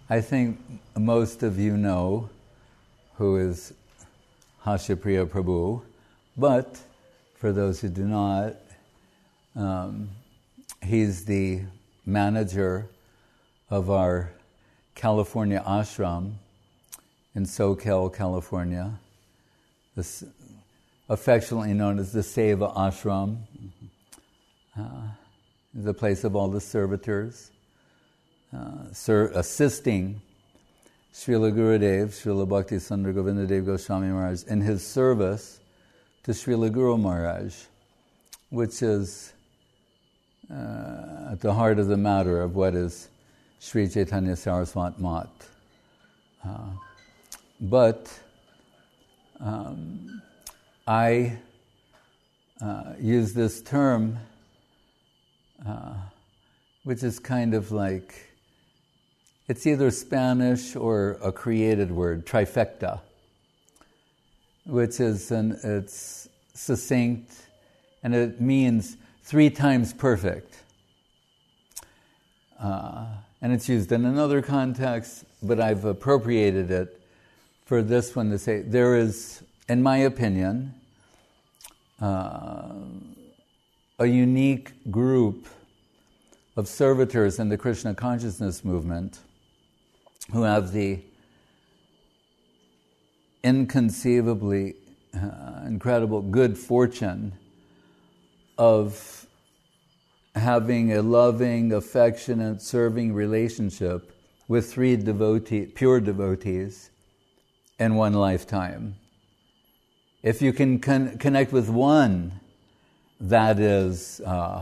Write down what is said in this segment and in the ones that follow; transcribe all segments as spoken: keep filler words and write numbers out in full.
I think most of you know who is Hasyapriya Prabhu, but for those who do not, um, he's the manager of our California ashram in SoCal, California, this affectionately known as the Seva Ashram, uh, the place of all the servitors, uh, ser- assisting Srila Gurudev, Srila Bhakti Sundar Govindadev Goswami Maharaj, in his service to Srila Guru Maharaj, which is uh, at the heart of the matter of what is Sri Chaitanya Saraswat Mat. Uh, but um, I uh, use this term, uh, which is kind of like, it's either Spanish or a created word, trifecta, which is an, it's succinct, and it means three times perfect. Uh, and it's used in another context, but I've appropriated it for this one to say, there is, in my opinion, uh, a unique group of servitors in the Krishna consciousness movement who have the inconceivably uh, incredible good fortune of having a loving, affectionate, serving relationship with three devotee, pure devotees in one lifetime. If you can con- connect with one, that is uh,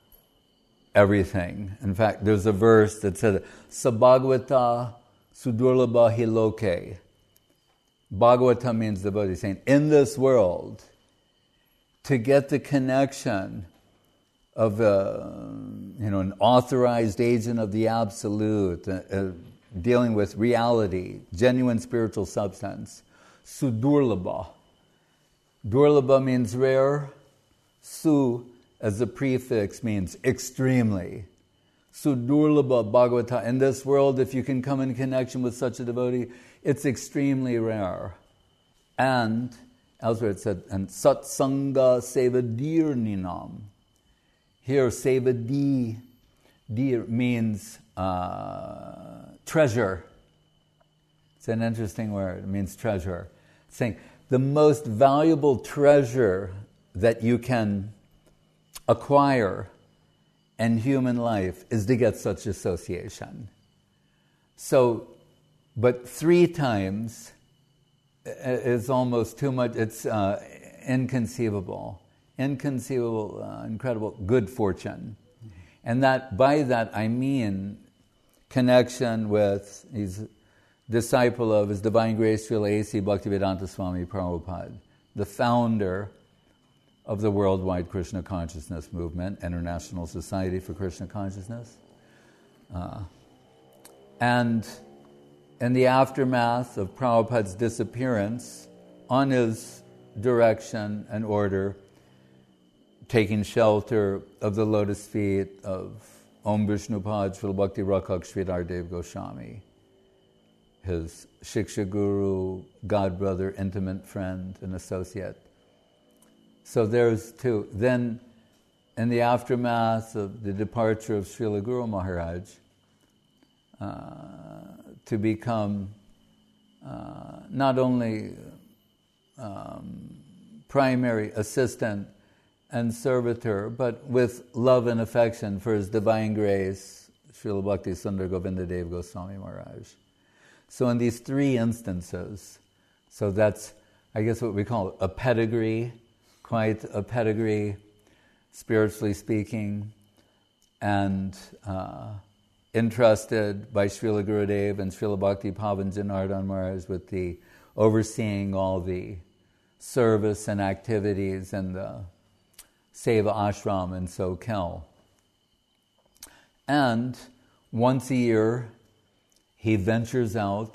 everything. In fact, there's a verse that said, Sabhagavata Sudurlabha hi loke. Bhagavata means devotee, saying, in this world, to get the connection of a, you know, an authorized agent of the Absolute, uh, uh, dealing with reality, genuine spiritual substance, Sudurlabha. Durlabha means rare. Su, as a prefix, means extremely. Sudurlabha Bhagavata. In this world, if you can come in connection with such a devotee, it's extremely rare. And elsewhere it said, and satsanga sevadirninam. Here, sevadi, dir means uh, treasure. It's an interesting word. It means treasure. It's saying the most valuable treasure that you can acquire in human life is to get such association. So, but three times is almost too much. It's uh, inconceivable. Inconceivable, uh, incredible good fortune. And that by that I mean connection with, he's a disciple of His Divine Grace Srila A C Bhaktivedanta Swami Prabhupada, the founder of the Worldwide Krishna Consciousness Movement, International Society for Krishna Consciousness. Uh, and in the aftermath of Prabhupada's disappearance, on his direction and order, taking shelter of the lotus feet of Om Vishnupad Srila Bhakti Rakhak Sridhar Dev Goswami, his Shiksha Guru, godbrother, intimate friend, and associate. So there's two. Then, in the aftermath of the departure of Srila Guru Maharaj, uh, to become uh, not only um, primary assistant and servitor, but with love and affection for His Divine Grace, Srila Bhakti Sundar Govindadev Goswami Maharaj. So in these three instances, so that's, I guess, what we call a pedigree, quite a pedigree, spiritually speaking, and uh, entrusted by Srila Gurudev and Srila Bhakti Pavan Janardhan Maharaj with the overseeing all the service and activities and the Seva Ashram in SoCal. And once a year, he ventures out.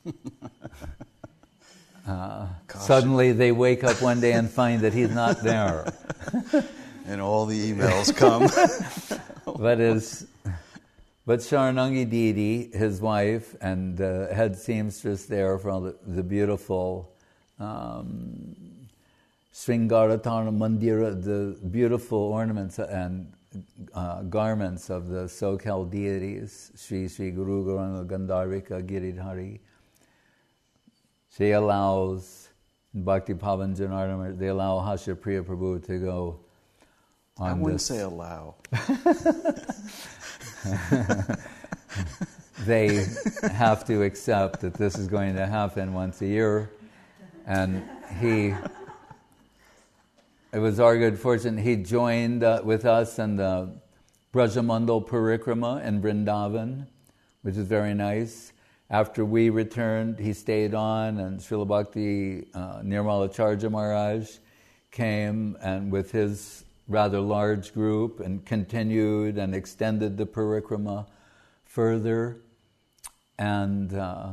uh, suddenly they wake up one day and find that he's not there. And all the emails come. But his But Sharanangi deity, his wife, and the head seamstress there for all the, the beautiful um, Sringaratana Mandira, the beautiful ornaments and uh, garments of the so-called deities, Sri Sri Guru Gauranga Gandharvika Giridhari. She allows, Bhakti Pavan Janardana, they allow Hashapriya Prabhu to go on I wouldn't this. say allow. They have to accept that this is going to happen once a year. And he, it was our good fortune, he joined uh, with us in the Brajamandal Parikrama in Vrindavan, which is very nice. After we returned, he stayed on, and Srila Bhakti uh, Nirmalacharya Maharaj came and with his rather large group and continued and extended the parikrama further. And uh,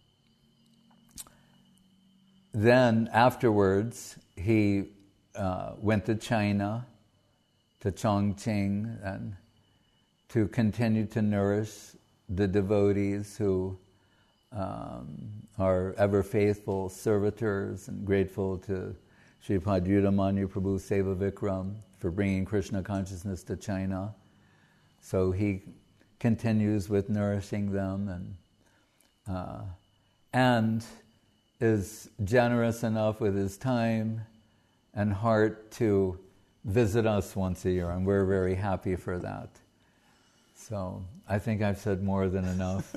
then afterwards, he uh, went to China, to Chongqing, and to continue to nourish the devotees who um, are ever faithful servitors and grateful to Sripad Yudamanyu Prabhu Seva Vikram for bringing Krishna consciousness to China. So he continues with nourishing them and uh, and is generous enough with his time and heart to visit us once a year, and we're very happy for that. So I think I've said more than enough.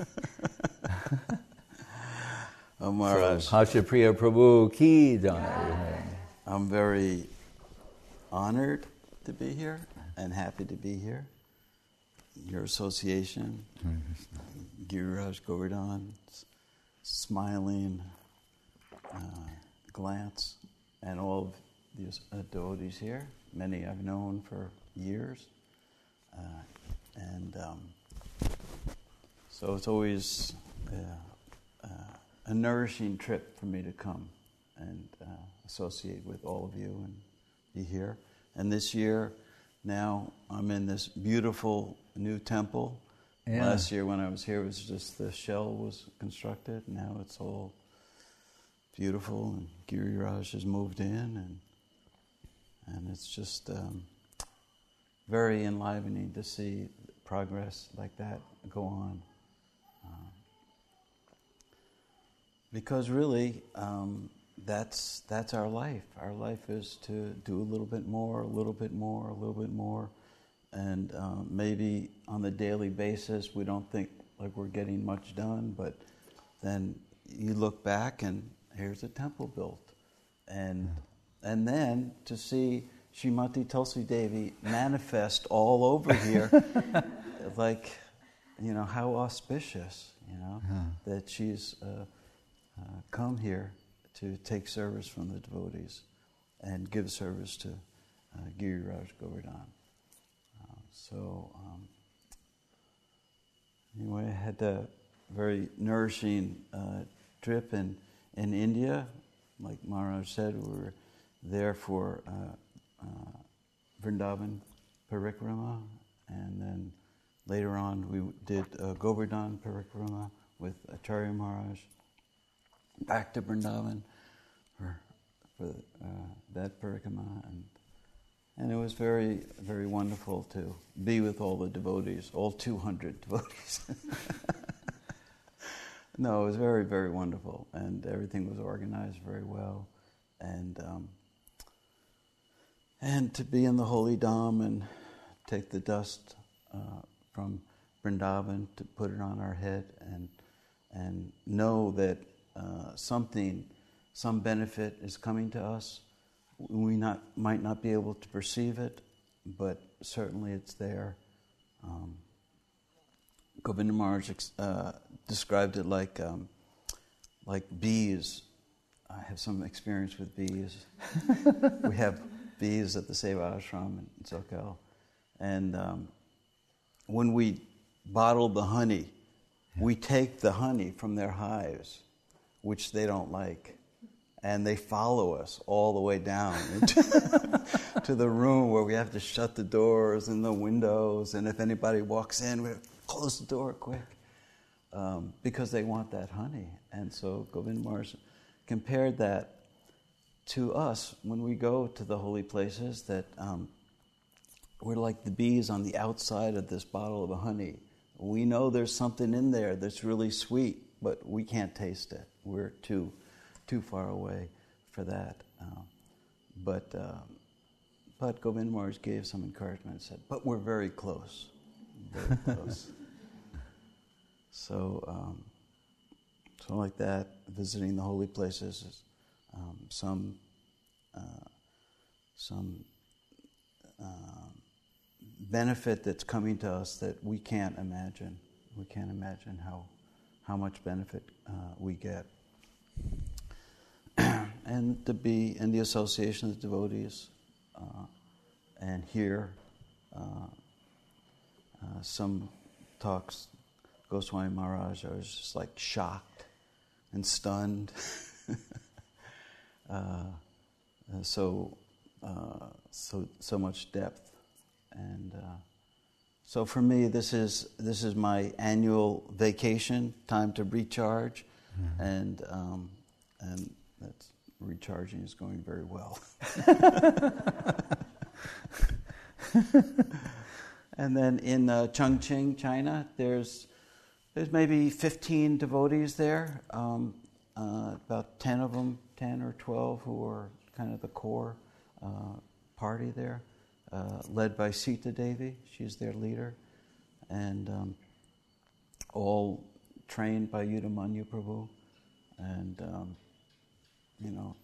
Oh, Maharaj. So, Hashapriya Prabhu ki jai. I'm very honored to be here and happy to be here. Your association, Giriraj Govardhan's smiling uh, glance, and all of these uh, devotees here. Many I've known for years. Uh, and um, so it's always uh, uh, a nourishing trip for me to come and uh, associate with all of you and be here. And this year, now I'm in this beautiful new temple. Yeah. Last year when I was here, it was just the shell was constructed. Now it's all beautiful, and Giriraj has moved in, and and it's just um, very enlivening to see progress like that go on. Uh, because really, um, that's that's our life. Our life is to do a little bit more, a little bit more, a little bit more. And uh, maybe on the daily basis we don't think like we're getting much done, but then you look back and here's a temple built. And and then to see Srimati Tulsi Devi manifest all over here, like, you know, how auspicious, you know, yeah. that she's uh, uh, come here to take service from the devotees and give service to uh, Giriraj Govardhan. Uh, so, um, anyway, I had a very nourishing uh, trip in, in India. Like Maharaj said, we were there for uh, uh, Vrindavan Parikrama, and then later on we did uh, Govardhan Parikrama with Acharya Maharaj, back to Vrindavan for, for uh, that Parikrama, and and it was very, very wonderful to be with all the devotees, all two hundred devotees. No, it was very, very wonderful, and everything was organized very well, and um, and to be in the holy Dham and take the dust uh, from Vrindavan to put it on our head, and and know that uh, something, some benefit is coming to us. We not might not be able to perceive it, but certainly it's there. Um, Govinda Maharaj uh, described it like um, like bees. I have some experience with bees. We have bees at the Seva Ashram in Socal, and um, when we bottle the honey, yeah. we take the honey from their hives, which they don't like. And they follow us all the way down into to the room where we have to shut the doors and the windows. And if anybody walks in, we close the door quick, um, because they want that honey. And so Govind Maharaj compared that to us when we go to the holy places, that um, we're like the bees on the outside of this bottle of honey. We know there's something in there that's really sweet, but we can't taste it. We're too too far away for that. Uh, but um, but Govind Maharaj gave some encouragement and said, but we're very close. Very close. So, um, so like that, visiting the holy places is um, some uh, some uh, benefit that's coming to us that we can't imagine. We can't imagine how how much benefit uh, we get. And to be in the association of devotees uh, and hear uh, uh, some talks, Goswami Maharaj, I was just like shocked and stunned. uh, so, uh, so, so much depth, and uh, so for me, this is this is my annual vacation, time to recharge, mm-hmm. and um, and that's recharging is going very well. And then in uh, Chongqing, China, there's there's maybe fifteen devotees there, um, uh, about ten of them, ten or twelve, who are kind of the core uh, party there, uh, led by Sita Devi. She's their leader, and um, all trained by Yudamanyu Prabhu, and um, you know,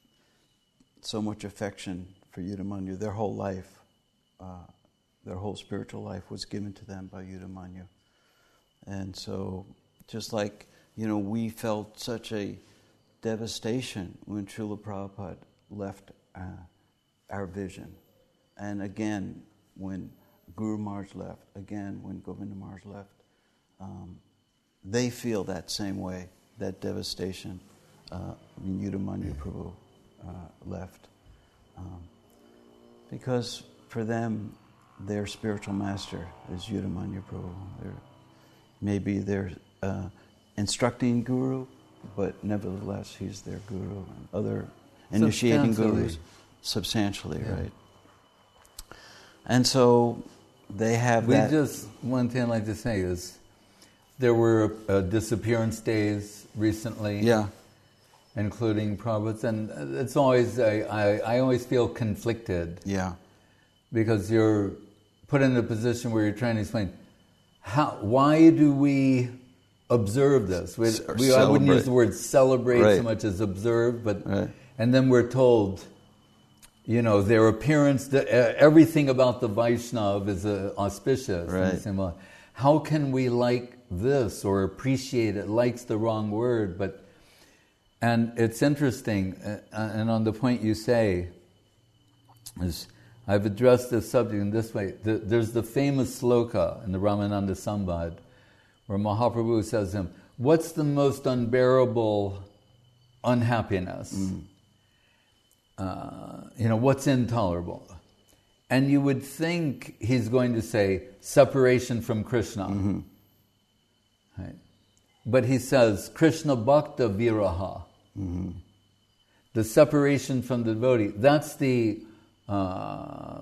so much affection for Yudamanyu. Their whole life, uh, their whole spiritual life was given to them by Yudamanyu. And so, just like, you know, we felt such a devastation when Srila Prabhupada left uh, our vision. And again, when Guru Maharaj left, again, when Govinda Maharaj left, um, they feel that same way, that devastation. Uh, when Yudamanyu Prabhu uh, left. Um, because for them, their spiritual master is Yudamanyu Prabhu. They're, maybe they're uh, instructing guru, but nevertheless, he's their guru. And other initiating gurus, substantially, yeah. Right? And so they have we that. Just, one thing I'd like to say is, there were uh, disappearance days recently. Yeah. Including Prabhupada's, and it's always, I, I, I always feel conflicted. Yeah. Because you're put in a position where you're trying to explain, how, why do we observe this? We, we, I wouldn't use the word celebrate right. so much as observe, but, right. And then we're told, you know, their appearance, the, uh, everything about the Vaishnav is uh, auspicious. Right. And say, well, how can we like this or appreciate it? Like's the wrong word, but and it's interesting, uh, and on the point you say, is I've addressed this subject in this way. The, there's the famous sloka in the Ramananda Sambad, where Mahaprabhu says to him, what's the most unbearable unhappiness? Mm. Uh, you know, what's intolerable? And you would think he's going to say, separation from Krishna. Mm-hmm. Right? But he says, Krishna Bhakta Viraha. Mm-hmm. The separation from the devotee, that's the uh,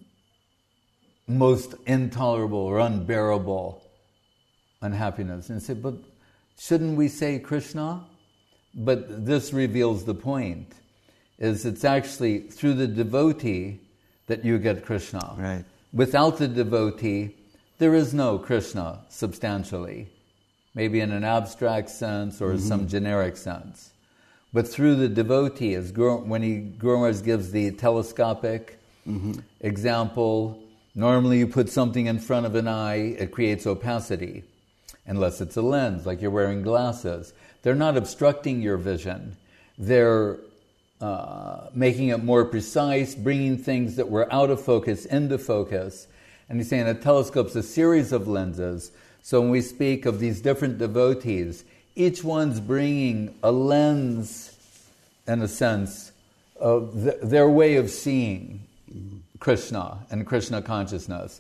most intolerable or unbearable unhappiness. And say, but shouldn't we say Krishna? But this reveals the point, is it's actually through the devotee that you get Krishna. Right. Without the devotee, there is no Krishna substantially. Maybe in an abstract sense or mm-hmm. some generic sense. But through the devotee, as Guru, when he, Guru Maharaj gives the telescopic mm-hmm. example, normally you put something in front of an eye, it creates opacity. Unless it's a lens, like you're wearing glasses. They're not obstructing your vision. They're uh, making it more precise, bringing things that were out of focus into focus. And he's saying a telescope's a series of lenses. So when we speak of these different devotees, each one's bringing a lens, in a sense, of th- their way of seeing Krishna and Krishna consciousness.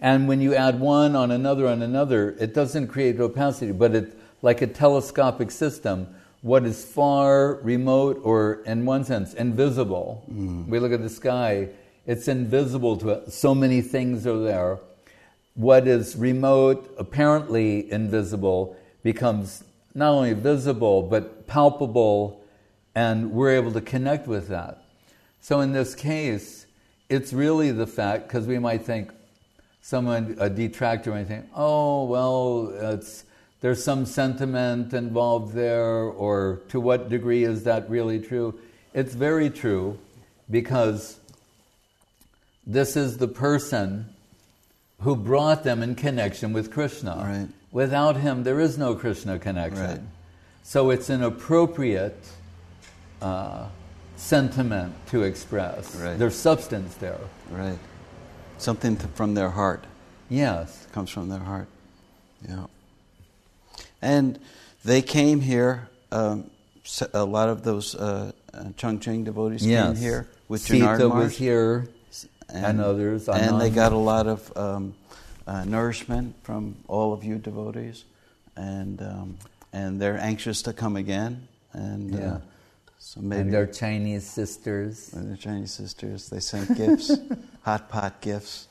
And when you add one on another on another, it doesn't create opacity, but it, like a telescopic system, what is far, remote, or in one sense, invisible. Mm. We look at the sky, it's invisible to us. So many things are there. What is remote, apparently invisible, becomes not only visible, but palpable, and we're able to connect with that. So in this case, it's really the fact, because we might think, someone, a detractor might think, oh, well, it's, there's some sentiment involved there, or to what degree is that really true? It's very true, because this is the person who brought them in connection with Krishna. Right. Without him, there is no Krishna connection. Right. So it's an appropriate uh, sentiment to express. Right. There's substance there. Right. Something to, from their heart. Yes. Comes from their heart. Yeah. And they came here, um, a lot of those uh, uh, Chongqing devotees yes. came here with Sita Junard Maharaj. was here, and, and others. And they got a lot of um, uh, nourishment from all of you devotees. And um, and they're anxious to come again. And yeah. uh, so maybe and their Chinese sisters. And their Chinese sisters, they sent gifts, hot pot gifts.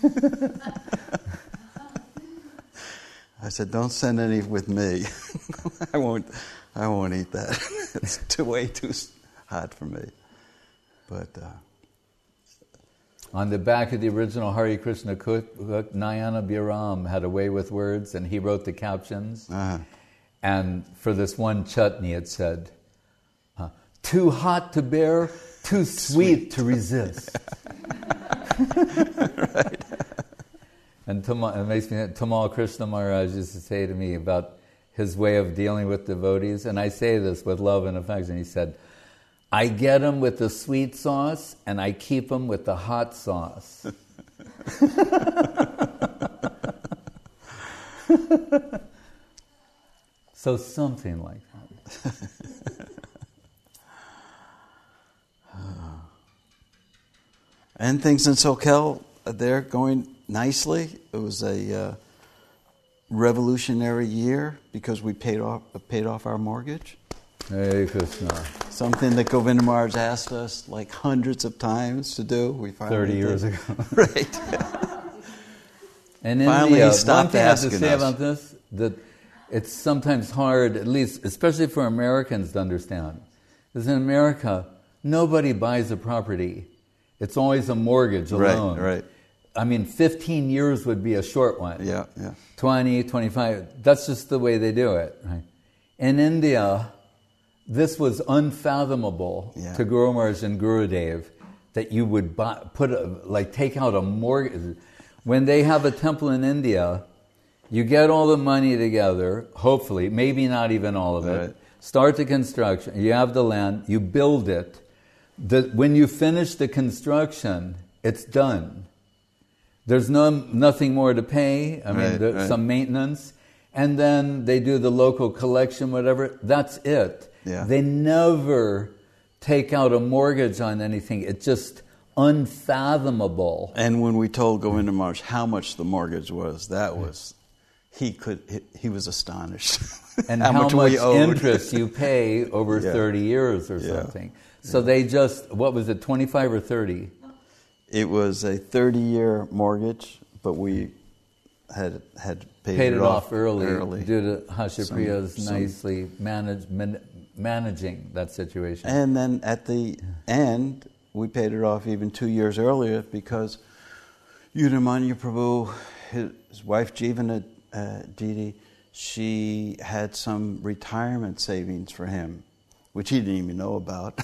I said, don't send any with me. I won't. I won't eat that. It's too way too hot for me. But uh, on the back of the original Hare Krishna cook, Nayana Biram had a way with words, and he wrote the captions. Uh-huh. And for this one chutney, it said, uh, "Too hot to bear, too sweet, sweet. to resist." Right. And Tamal, it makes me, Tamal Krishna Maharaj used to say to me about his way of dealing with devotees, and I say this with love and affection. He said, "I get them with the sweet sauce, and I keep them with the hot sauce." So something like that. And things in Soquel, they're going nicely. It was a uh, revolutionary year because we paid off paid off our mortgage. Hare Krishna. Something that Govinda Maharaj asked us like hundreds of times to do. We finally Thirty years did. ago. Right. And in finally, India, he stopped one thing I have to asking say us. about this, that it's sometimes hard, at least, especially for Americans to understand, is in America, nobody buys a property. It's always a mortgage alone. Right, right. I mean, fifteen years would be a short one. Yeah, yeah. twenty, twenty-five, that's just the way they do it. Right? In India, this was unfathomable Yeah. to Guru Maharaj and Gurudev, that you would buy, put a, like take out a mortgage. When they have a temple in India, you get all the money together, hopefully, maybe not even all of it, Right. start the construction, you have the land, you build it. The, when you finish the construction, it's done. There's no nothing more to pay. I mean, Right, there's right. some maintenance. And then they do the local collection, whatever. That's it. Yeah. They never take out a mortgage on anything. It's just unfathomable. And when we told Govinda Maharaj how much the mortgage was, that was, he could, he, he was astonished. And how, much, we owed. interest you pay over Yeah. thirty years or Yeah. something. So they just, what was it, twenty-five or thirty? It was a thirty-year mortgage, but we had had paid, Paid it, it off early, early. due to Hashapriya's Some- some- nicely manage, man, managing that situation. And then at the end, we paid it off even two years earlier because Udamanya Prabhu, his, his wife Jivana uh, Didi, she had some retirement savings for him, which he didn't even know about.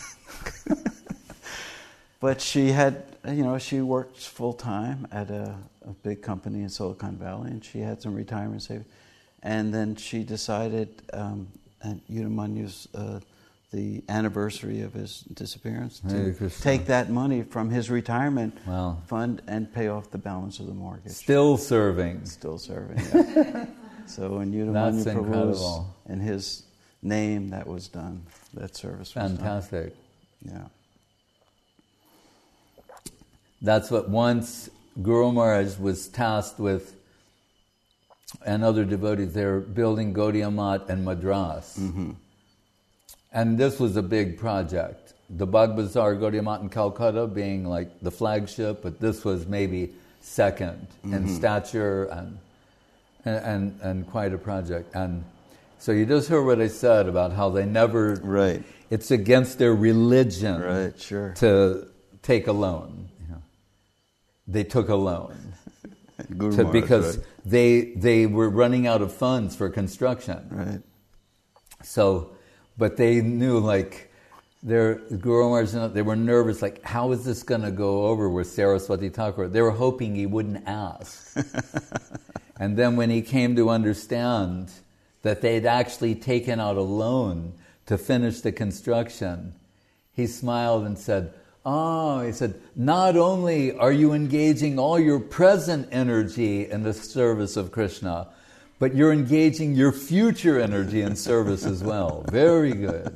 But she had, you know, she worked full time at a, a big company in Silicon Valley, and she had some retirement savings. And then she decided, um, at Udamanyu's, uh, the anniversary of his disappearance, Hare to Krishna. take that money from his retirement Wow. fund and pay off the balance of the mortgage. Still serving. Still serving, yeah. So in Udamanya That's Prabhu's, incredible. in his name, that was done. That service was Fantastic. done. Yeah. That's what once Guru Maharaj was tasked with, and other devotees, they're building Gaudiya Math in Madras. Mm-hmm. And this was a big project. The Bagh Bazaar Gaudiya Math in Calcutta being like the flagship, but this was maybe second mm-hmm. in stature and, and and quite a project. And so you just heard what I said about how they never... Right. It's against their religion right, sure. to take a loan. You know. They took a loan. Guru to, Maharaj, because right. they they were running out of funds for construction. Right. So, but they knew, like, their Guru Maharaj, they were nervous, like, how is this going to go over with Saraswati Thakur? They were hoping he wouldn't ask. And then when he came to understand that they'd actually taken out a loan to finish the construction, he smiled and said, oh, he said, not only are you engaging all your present energy in the service of Krishna, but you're engaging your future energy in service as well. Very good.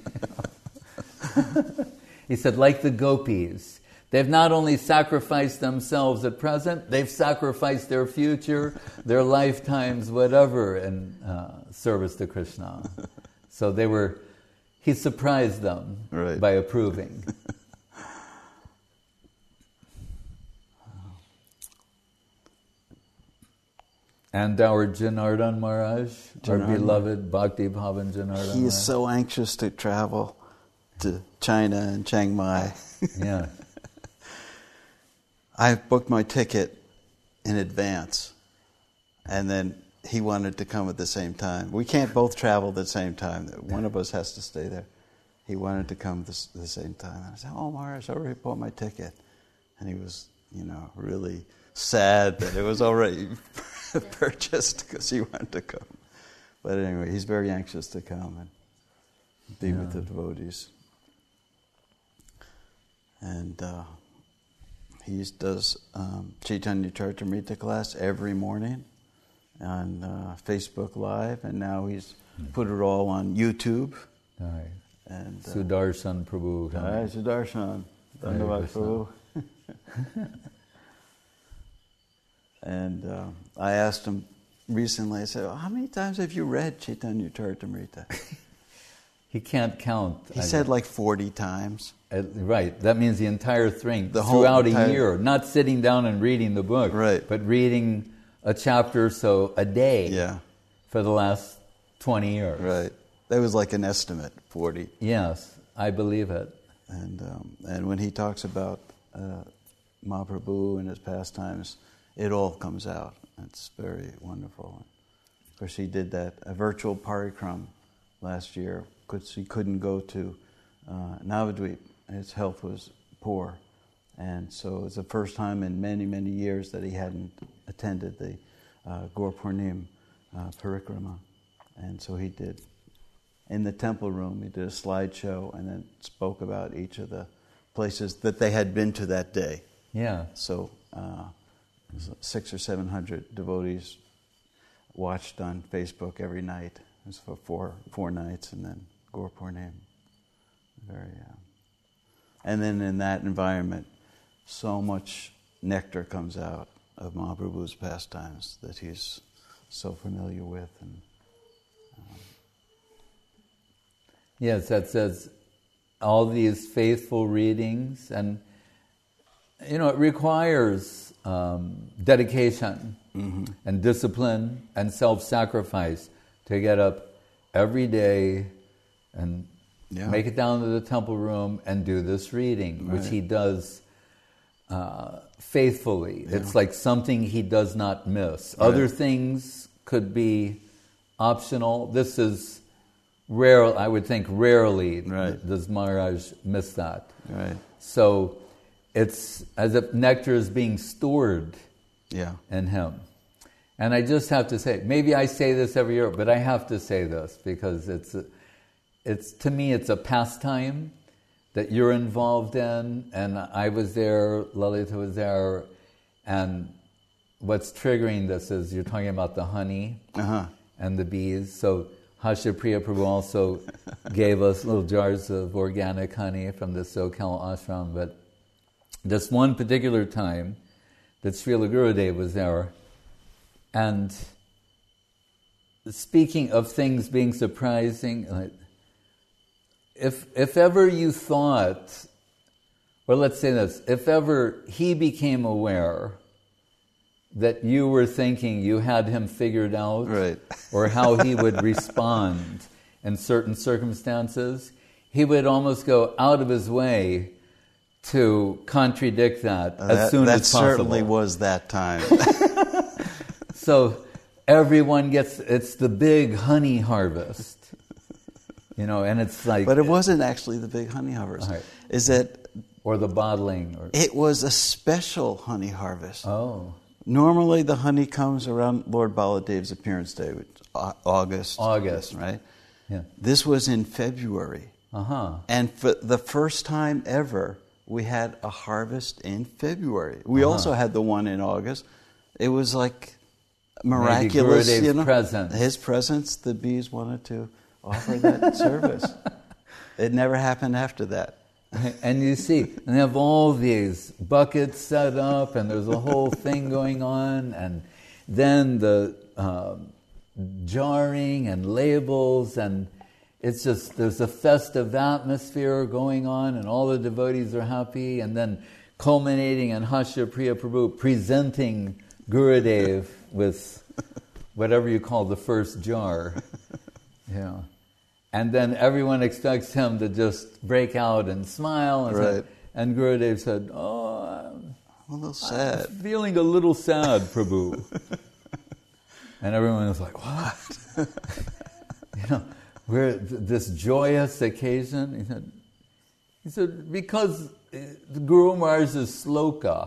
He said, like the gopis, they've not only sacrificed themselves at present, they've sacrificed their future, their lifetimes, whatever, in uh, service to Krishna. So they were, he surprised them right. by approving. And our Janardhan Maharaj, Janardhan. our beloved Bhakti Bhavan Janardhan He Maharaj. is so anxious to travel to China and Chiang Mai. Yeah. I booked my ticket in advance, and then he wanted to come at the same time. We can't both travel at the same time. One of us has to stay there. He wanted to come at the, the same time. I said, oh, Maharaj, I already bought my ticket. And he was, you know, really sad that it was already purchased because he wanted to come. But anyway, he's very anxious to come and be yeah. with the devotees. And uh, he does um, Chaitanya Charitamrita class every morning on uh, Facebook Live, and now he's put it all on YouTube. Right. And uh, Sudarshan Prabhu. Hi, Sudarshan. Dhanyavad Prabhu. And uh, I asked him recently, I said, oh, how many times have you read Chaitanya Charitamrita? He can't count. He I said know. like forty times. Uh, right. That means the entire thing, The whole throughout entire- a year. Not sitting down and reading the book, Right. but reading a chapter or so a day Yeah, for the last twenty years. right. That was like an estimate, forty. Yes, I believe it. And um, and when he talks about uh, Mahaprabhu and his pastimes, it all comes out. It's very wonderful. Of course, he did that, a virtual parikram last year because he couldn't go to uh, Navadvip. His health was poor. And so it was the first time in many, many years that he hadn't attended the uh, Gaur Purnim uh, parikrama. And so he did, in the temple room, he did a slideshow and then spoke about each of the places that they had been to that day. Yeah. So uh, six or seven hundred devotees watched on Facebook every night. It was for four four nights, and then Gaur Purnim. Very, uh, and then in that environment, so much nectar comes out of Mahaprabhu's pastimes that he's so familiar with. And um, yes, that says all these faithful readings, and you know, it requires um, dedication mm-hmm. and discipline and self-sacrifice to get up every day and yeah. make it down to the temple room and do this reading, Right. which he does uh, faithfully. Yeah. It's like something he does not miss. Right. Other things could be optional. This is rare. I would think rarely Right. does Maharaj miss that. Right. So it's as if nectar is being stored Yeah. in him. And I just have to say, maybe I say this every year, but I have to say this because it's, a, it's to me, it's a pastime that you're involved in. And I was there, Lalita was there, and what's triggering this is you're talking about the honey Uh-huh. and the bees. So Hashapriya Prabhu also gave us little jars of organic honey from the SoCal ashram. But this one particular time, that Srila Gurudev was there. And speaking of things being surprising, if if ever you thought, or let's say this, if ever he became aware that you were thinking you had him figured out, right. or how he would respond in certain circumstances, he would almost go out of his way to contradict that uh, as that, soon that as possible. That certainly was that time. So everyone gets, it's the big honey harvest, you know, and it's like... But it wasn't actually the big honey harvest. Right. Is that... Or the bottling. Or, it was a special honey harvest. Oh. Normally the honey comes around Lord Baladev's appearance day, which is August. August. Right? Yeah. This was in February. Uh-huh. And for the first time ever, we had a harvest in February. We uh-huh. also had the one in August. It was like miraculous. Maybe Gurudev's you know, presence. His presence, the bees wanted to offer that service. It never happened after that. And you see, and they have all these buckets set up, and there's a whole thing going on, and then the uh, jarring and labels, and it's just, there's a festive atmosphere going on, and all the devotees are happy, and then culminating in Hasya Priya Prabhu presenting Gurudev with whatever you call the first jar. Yeah. And then everyone expects him to just break out and smile. And, right. say, and Gurudev said, oh, I'm, a little sad. I'm feeling a little sad, Prabhu. And everyone was like, what? You know, we're th- this joyous occasion. He said, he said because the Guru Maharaj's sloka.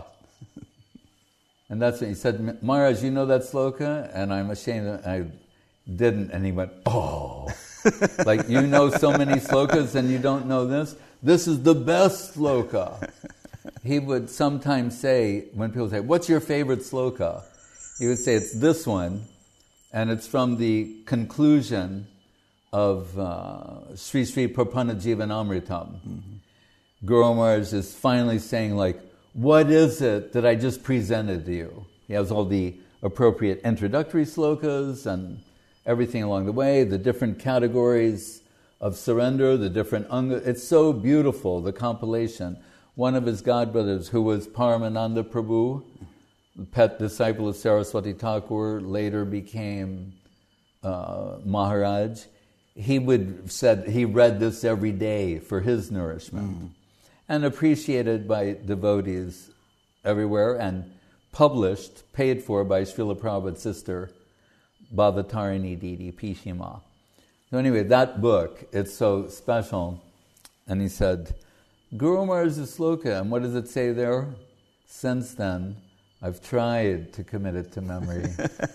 And that's what he said, Maharaj, you know that sloka? And I'm ashamed that I didn't. And he went, oh. Like, you know so many slokas and you don't know this? This is the best sloka. He would sometimes say, when people say, what's your favorite sloka? He would say, it's this one, and it's from the conclusion of uh, Sri Sri Prapanna Jivanamritam. Mm-hmm. Guru Maharaj is finally saying, like, what is it that I just presented to you? He has all the appropriate introductory slokas and everything along the way, the different categories of surrender, the different anga. It's so beautiful, the compilation. One of his godbrothers, who was Paramananda Prabhu, the pet disciple of Saraswati Thakur, later became uh, Maharaj. He would said he read this every day for his nourishment, mm. and appreciated by devotees everywhere, and published, paid for by Srila Prabhupada's sister, Bhavatarini Didi Pishima. So anyway, that book, it's so special. And he said, Guru Maharaj's sloka, and what does it say there? Since then, I've tried to commit it to memory.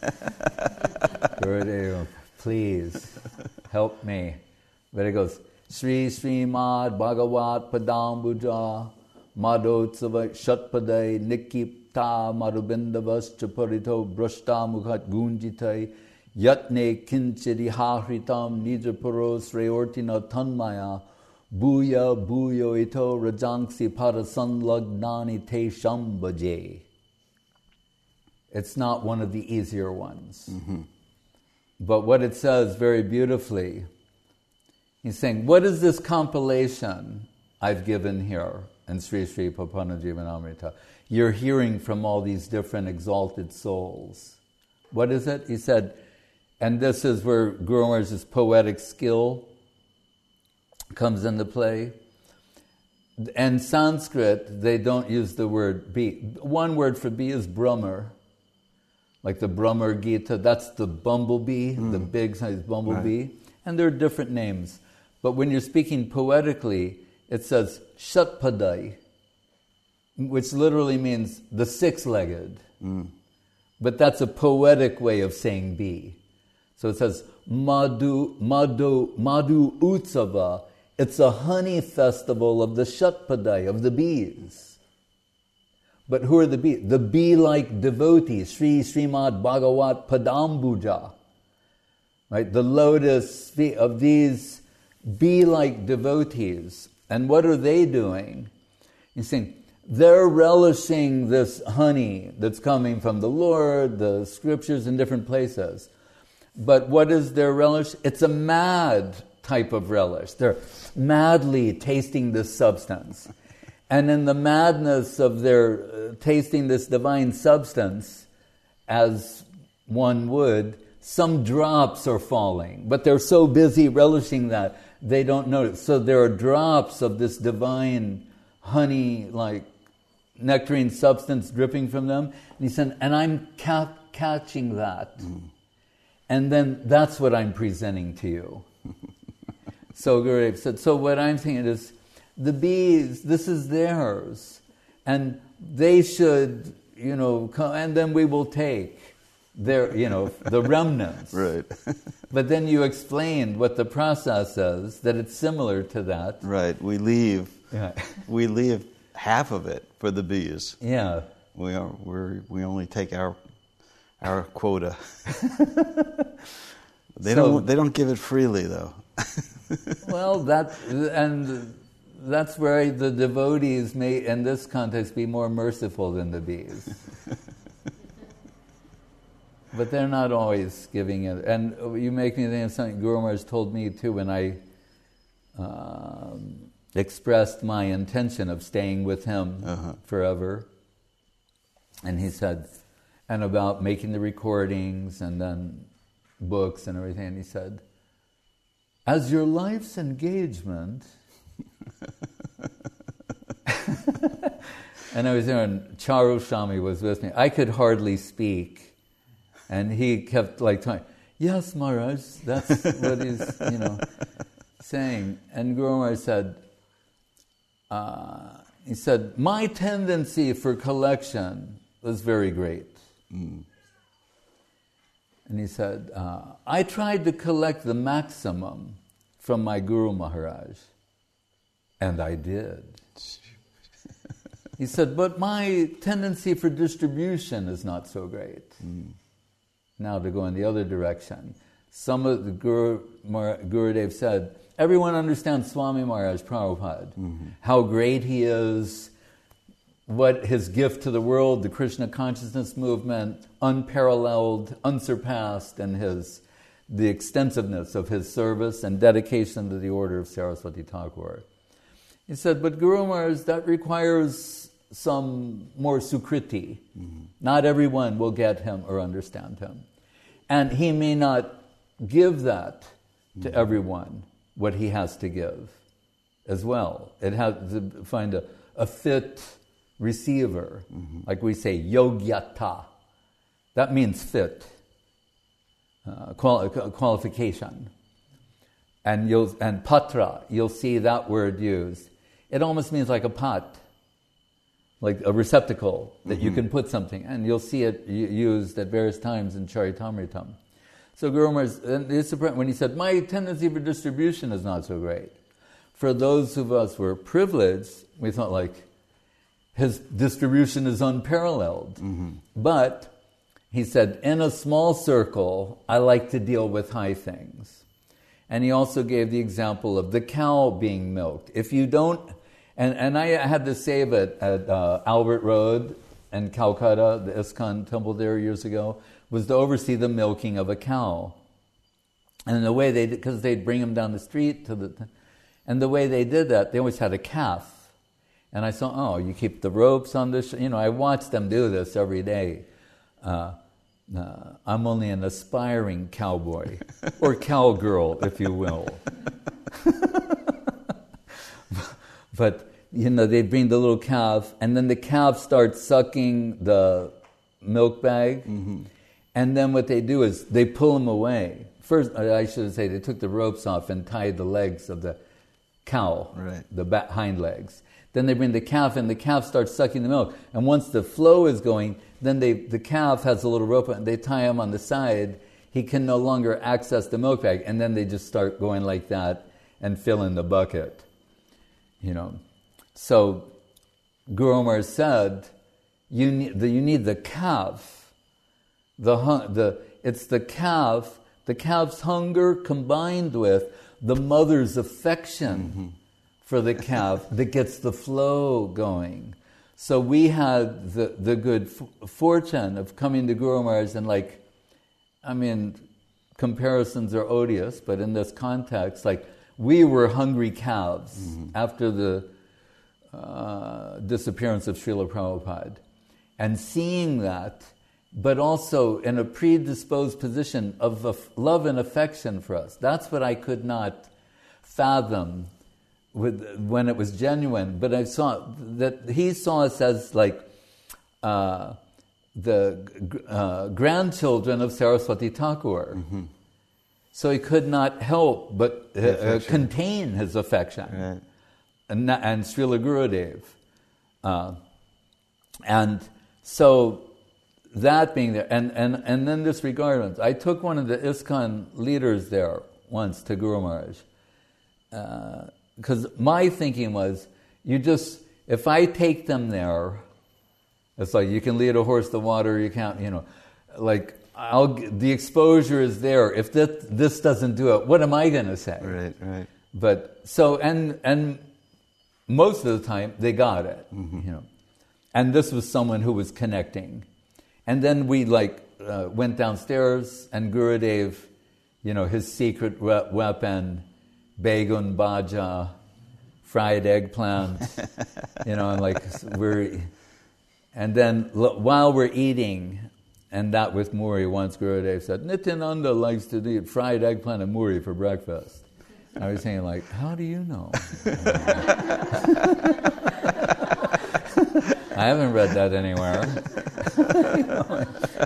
Gurudev, please, help me. But it goes, Sri Srimad Bhagavat Padambuja Madhotsava Shatpadai Nikip Ta Marubindavas Chaparito Brashta Mukhat Gunjitai Yatne Kinchiri Hahritam Nijapuros Reortina Tanmaya Bhuya Bhuyo Ito Rajangsi Parasan Lagnani Te Shambaje. It's not one of the easier ones. Mm-hmm. But what it says very beautifully, he's saying, what is this compilation I've given here in Sri Sri Prapanna Jivanamrita? You're hearing from all these different exalted souls. What is it? He said, and this is where Guru Maharaj's poetic skill comes into play. In Sanskrit, they don't use the word bee. One word for bee is Brahmar. Like the Brahmar Gita, that's the bumblebee, mm. the big-sized bumblebee. Right. And there are different names. But when you're speaking poetically, it says Shatpadai, which literally means the six-legged. Mm. But that's a poetic way of saying bee. So it says Madhu, Madhu, Madhu Utsava. It's a honey festival of the Shatpadai, of the bees. But who are the bees? The bee-like devotees, Sri Srimad Bhagavat Padambuja. Right? The lotus feet of these bee-like devotees. And what are they doing? He's saying, they're relishing this honey that's coming from the Lord, the scriptures in different places. But what is their relish? It's a mad type of relish. They're madly tasting this substance. And in the madness of their uh, tasting this divine substance, as one would, some drops are falling. But they're so busy relishing that, they don't notice. So there are drops of this divine honey, like nectarine substance dripping from them. And he said, and I'm ca- catching that. Mm. And then that's what I'm presenting to you. So Gurudev said, so what I'm thinking is, the bees, this is theirs. And they should, you know, come, and then we will take their, you know, the remnants. Right. But then you explained what the process is, that it's similar to that. Right. We leave, yeah. we leave half of it for the bees. Yeah. We are, we're, we only take our our quota. They so, don't they don't give it freely though. Well, that and that's where the devotees may, in this context, be more merciful than the bees. But they're not always giving it. And you make me think of something Guru Maharaj told me too when I um, expressed my intention of staying with him uh-huh. forever. And he said, and about making the recordings and then books and everything. And he said, as your life's engagement... And I was there, and Charu Shami was with me. I could hardly speak. And he kept like talking, yes, Maharaj, that's what he's, you know, saying. And Guru Maharaj said, uh, he said, my tendency for collection was very great. Mm. And he said, uh, I tried to collect the maximum from my Guru Maharaj. And I did. He said, but my tendency for distribution is not so great. Mm. Now to go in the other direction. Some of the Guru, Mar, Gurudev said, everyone understands Swami Maharaj Prabhupada, mm-hmm. how great he is, what his gift to the world, the Krishna consciousness movement, unparalleled, unsurpassed, and his the extensiveness of his service and dedication to the order of Saraswati Thakur. He said, but Guru Maharaj, that requires some more sukriti. Mm-hmm. Not everyone will get him or understand him. And he may not give that to mm-hmm. everyone, what he has to give as well. It has to find a, a fit receiver. Mm-hmm. Like we say, yogyata. That means fit, uh, quali- qualification. And you'll and patra, you'll see that word used. It almost means like a pot, like a receptacle that mm-hmm. you can put something, and you'll see it used at various times in Charitamritam. So Guru Maharaj, when he said, my tendency for distribution is not so great. For those of us who are privileged, we thought like, his distribution is unparalleled. Mm-hmm. But, he said, in a small circle, I like to deal with high things. And he also gave the example of the cow being milked. If you don't, and, and I had to save it at uh, Albert Road in Calcutta, the ISKCON temple there years ago, was to oversee the milking of a cow. And the way they did, because they'd bring them down the street to the, and the way they did that, they always had a calf. And I saw, oh, you keep the ropes on this, you know, I watched them do this every day. Uh, Uh, I'm only an aspiring cowboy, or cowgirl, if you will. But, you know, they bring the little calf, and then the calf starts sucking the milk bag, mm-hmm. and then what they do is they pull him away. First, I should say, they took the ropes off and tied the legs of the cow, right. the back, hind legs. Then they bring the calf, and the calf starts sucking the milk. And once the flow is going, then they, the calf has a little rope, and they tie him on the side. He can no longer access the milk bag, and then they just start going like that and fill in the bucket. You know, so Guru Maharaj said, you need the, you need the calf. The the it's the calf, the calf's hunger combined with the mother's affection. Mm-hmm. For the calf that gets the flow going. So we had the, the good f- fortune of coming to Guru Maharaj and like, I mean, comparisons are odious, but in this context, like we were hungry calves mm-hmm. after the uh, disappearance of Srila Prabhupada. And seeing that, but also in a predisposed position of af- love and affection for us. That's what I could not fathom with, when it was genuine. But I saw that he saw us as like uh, the uh, grandchildren of Saraswati Thakur. Mm-hmm. So he could not help but uh, uh, contain his affection. Right. And, and Srila Gurudev. Uh, and so that being there, and, and, and then this regardless, I took one of the ISKCON leaders there once to Guru Maharaj. Because uh, my thinking was, you just, if I take them there, it's like you can lead a horse to water, you can't, you know, like, I'll, the exposure is there. If that, this doesn't do it, what am I going to say? Right, right. But, so, and and most of the time, they got it, mm-hmm. you know. And this was someone who was connecting. And then we, like, uh, went downstairs, and Gurudev, you know, his secret we- weapon, Begun Bhaja, fried eggplant, you know, and like, we're... And then l- while we're eating, and that with Muri, once Gurudev said, Nityananda likes to eat fried eggplant and Muri for breakfast. I was saying, like, how do you know? I haven't read that anywhere. You know?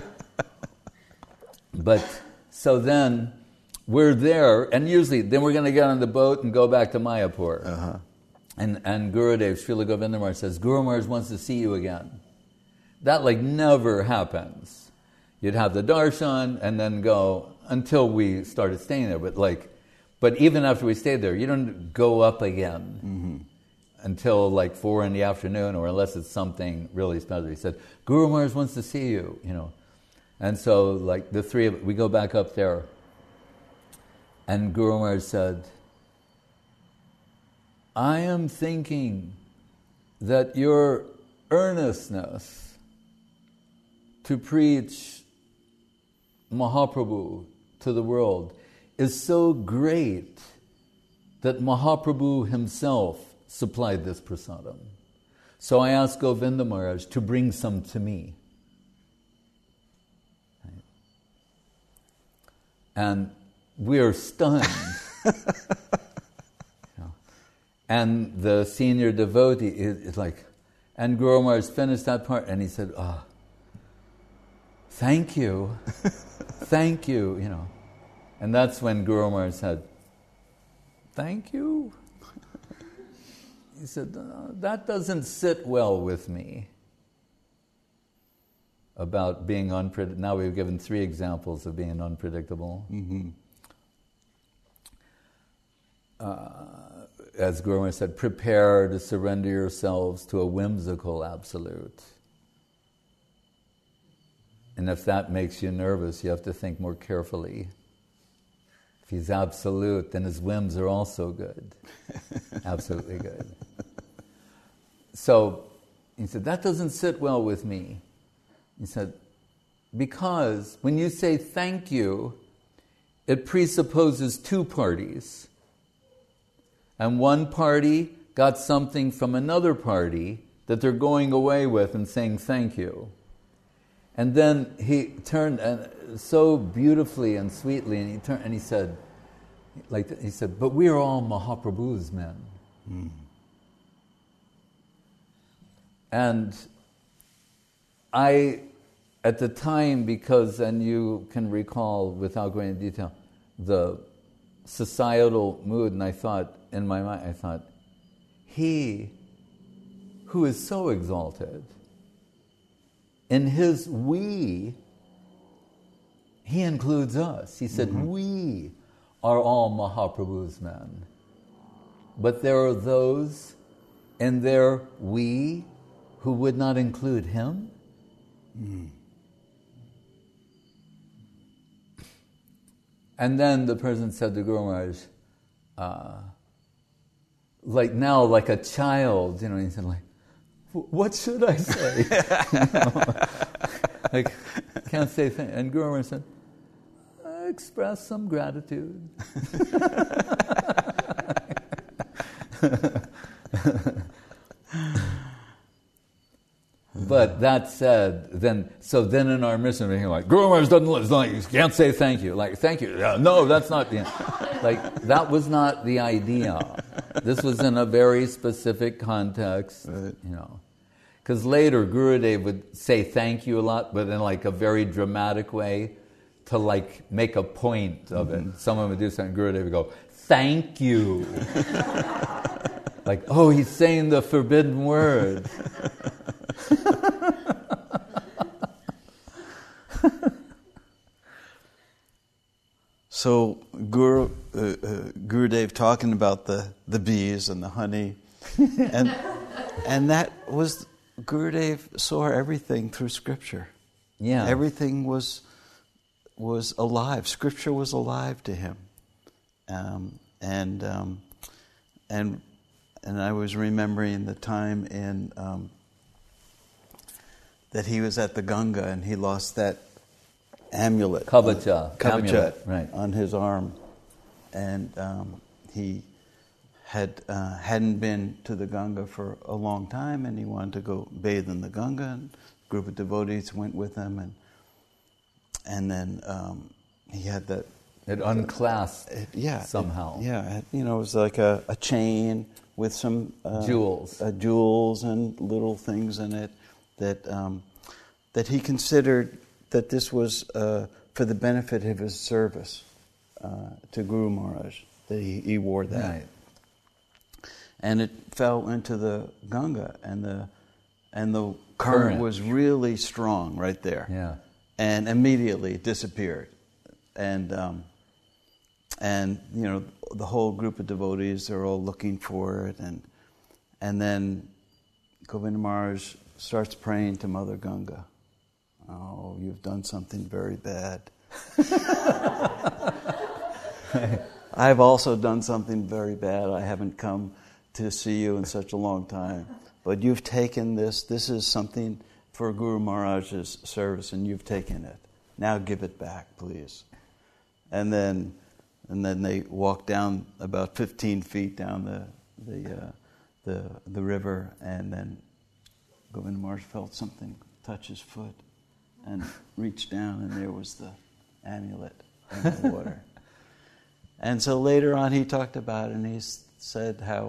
But, so then, we're there, and usually, then we're going to get on the boat and go back to Mayapur. Uh-huh. And, and Gurudev, Srila Govinda Maharaj says, Guru Maharaj wants to see you again. That, like, never happens. You'd have the darshan and then go until we started staying there. But like, but even after we stayed there, you don't go up again mm-hmm. until like four in the afternoon, or unless it's something really special. He said, Guru Maharaj wants to see you, you know. And so like the three of we go back up there, and Guru Maharaj said, I am thinking that your earnestness to preach Mahaprabhu to the world is so great that Mahaprabhu himself supplied this prasadam. So I asked Govinda Maharaj to bring some to me. Right. And we are stunned. You know. And the senior devotee is, is like, and Guru Maharaj finished that part, and he said, ah, oh, thank you, thank you, you know. And that's when Guru Maharaj said, thank you? He said, that doesn't sit well with me. About being unpredictable. Now we've given three examples of being unpredictable. Mm-hmm. Uh, as Guru Maharaj said, prepare to surrender yourselves to a whimsical absolute. And if that makes you nervous, you have to think more carefully. If he's absolute, then his whims are also good. Absolutely good. So, he said, that doesn't sit well with me. He said, because when you say thank you, it presupposes two parties. And one party got something from another party that they're going away with and saying thank you. And then he turned and so beautifully and sweetly, and he turned and he said, like he said, but we are all Mahaprabhu's men. Mm. And I, at the time, because, and you can recall without going into detail, the societal mood, and I thought, in my mind, I thought, he who is so exalted, in his we, he includes us. He said, mm-hmm. we are all Mahaprabhu's men. But there are those in their we who would not include him. Mm. And then the person said to Guru Maharaj, uh, like now, like a child, you know, he said, like, what should I say? You know? Like, can't say thank. And Guru Maharaj said, express some gratitude. But that said, then so then in our mission, we're like, Guru Maharaj doesn't like, you can't say thank you. Like, thank you. Yeah, no, that's not the like that was not the idea. This was in a very specific context, right. You know. Because later Gurudev would say thank you a lot, but in like a very dramatic way to like make a point of mm-hmm. it. Someone would do something, Gurudev would go, thank you. Like, oh, he's saying the forbidden word. So Guru, uh, uh, Gurudev talking about the, the bees and the honey, and and that was, Gurudev saw everything through Scripture. Yeah, everything was was alive. Scripture was alive to him, um, and um, and and I was remembering the time in um, that he was at the Ganga and he lost that amulet, Kavacha, Kavacha amulet, right. on his arm, and um, he had uh, hadn't been to the Ganga for a long time, and he wanted to go bathe in the Ganga. And a group of devotees went with him, and and then um, he had that. It unclasped, it, yeah, somehow. It, yeah, it, you know, it was like a, a chain with some uh, jewels, uh, jewels and little things in it that um, that he considered that this was uh, for the benefit of his service uh, to Guru Maharaj, that he, he wore that. Right. And it fell into the Ganga, and the and the current, current was really strong right there. Yeah. And immediately it disappeared. And um, and you know, the whole group of devotees, they're all looking for it, and and then Govinda Maharaj starts praying to Mother Ganga. Oh, you've done something very bad. I've also done something very bad. I haven't come to see you in such a long time. But you've taken this. This is something for Guru Maharaj's service, and you've taken it. Now give it back, please. And then and then they walk down about fifteen feet down the the uh, the, the river, and then Govinda Maharaj felt something touch his foot. And reached down, and there was the amulet in the water. And so later on, he talked about it, and he said how,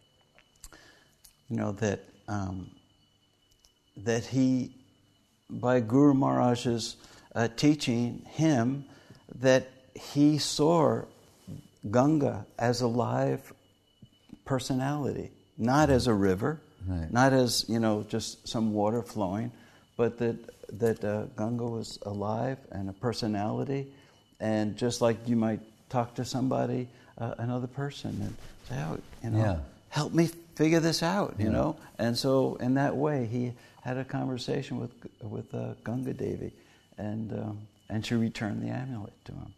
you know, that um, that he, by Guru Maharaj's uh, teaching him, that he saw Ganga as a live personality, not as a river, right. Not as, you know, just some water flowing, but that. that uh, Ganga was alive and a personality, and just like you might talk to somebody, uh, another person, and say, oh, you know, yeah. help me figure this out, you yeah. know? And so in that way, he had a conversation with with uh, Ganga Devi, and um, and she returned the amulet to him.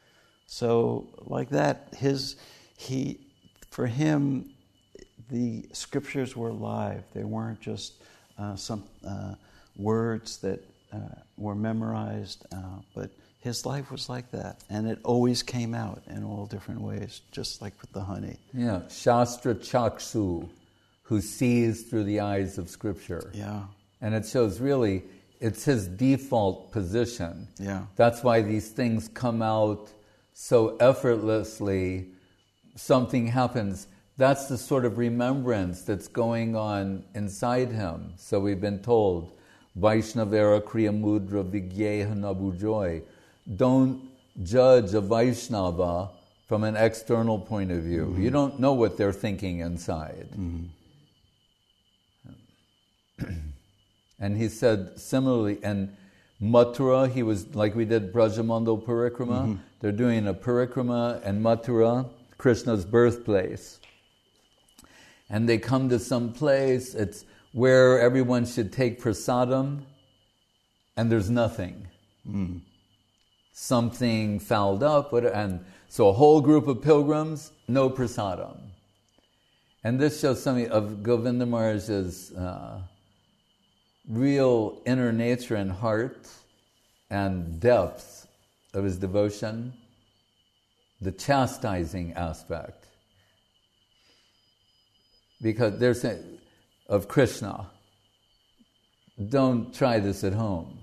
So like that, his he for him, the scriptures were live. They weren't just uh, some. Uh, words that uh, were memorized, uh, but his life was like that, and it always came out in all different ways, just like with the honey. Yeah, Shastra Chaksu, who sees through the eyes of Scripture. Yeah. And it shows really, it's his default position. Yeah. That's why these things come out so effortlessly. Something happens. That's the sort of remembrance that's going on inside him. So we've been told, Vaishnavera Kriya Mudra Vigyeha Nabujoy. Don't judge a Vaishnava from an external point of view. Mm-hmm. You don't know what they're thinking inside. Mm-hmm. And he said similarly, and Mathura, he was, like we did Brajamandal Parikrama, mm-hmm. They're doing a Parikrama in Mathura, Krishna's birthplace. And they come to some place, it's where everyone should take prasadam, and there's nothing. Mm. Something fouled up, and so a whole group of pilgrims, no prasadam. And this shows something of Govinda Maharaj's uh, real inner nature and heart and depth of his devotion, the chastising aspect. Because they're saying, of Krishna, don't try this at home.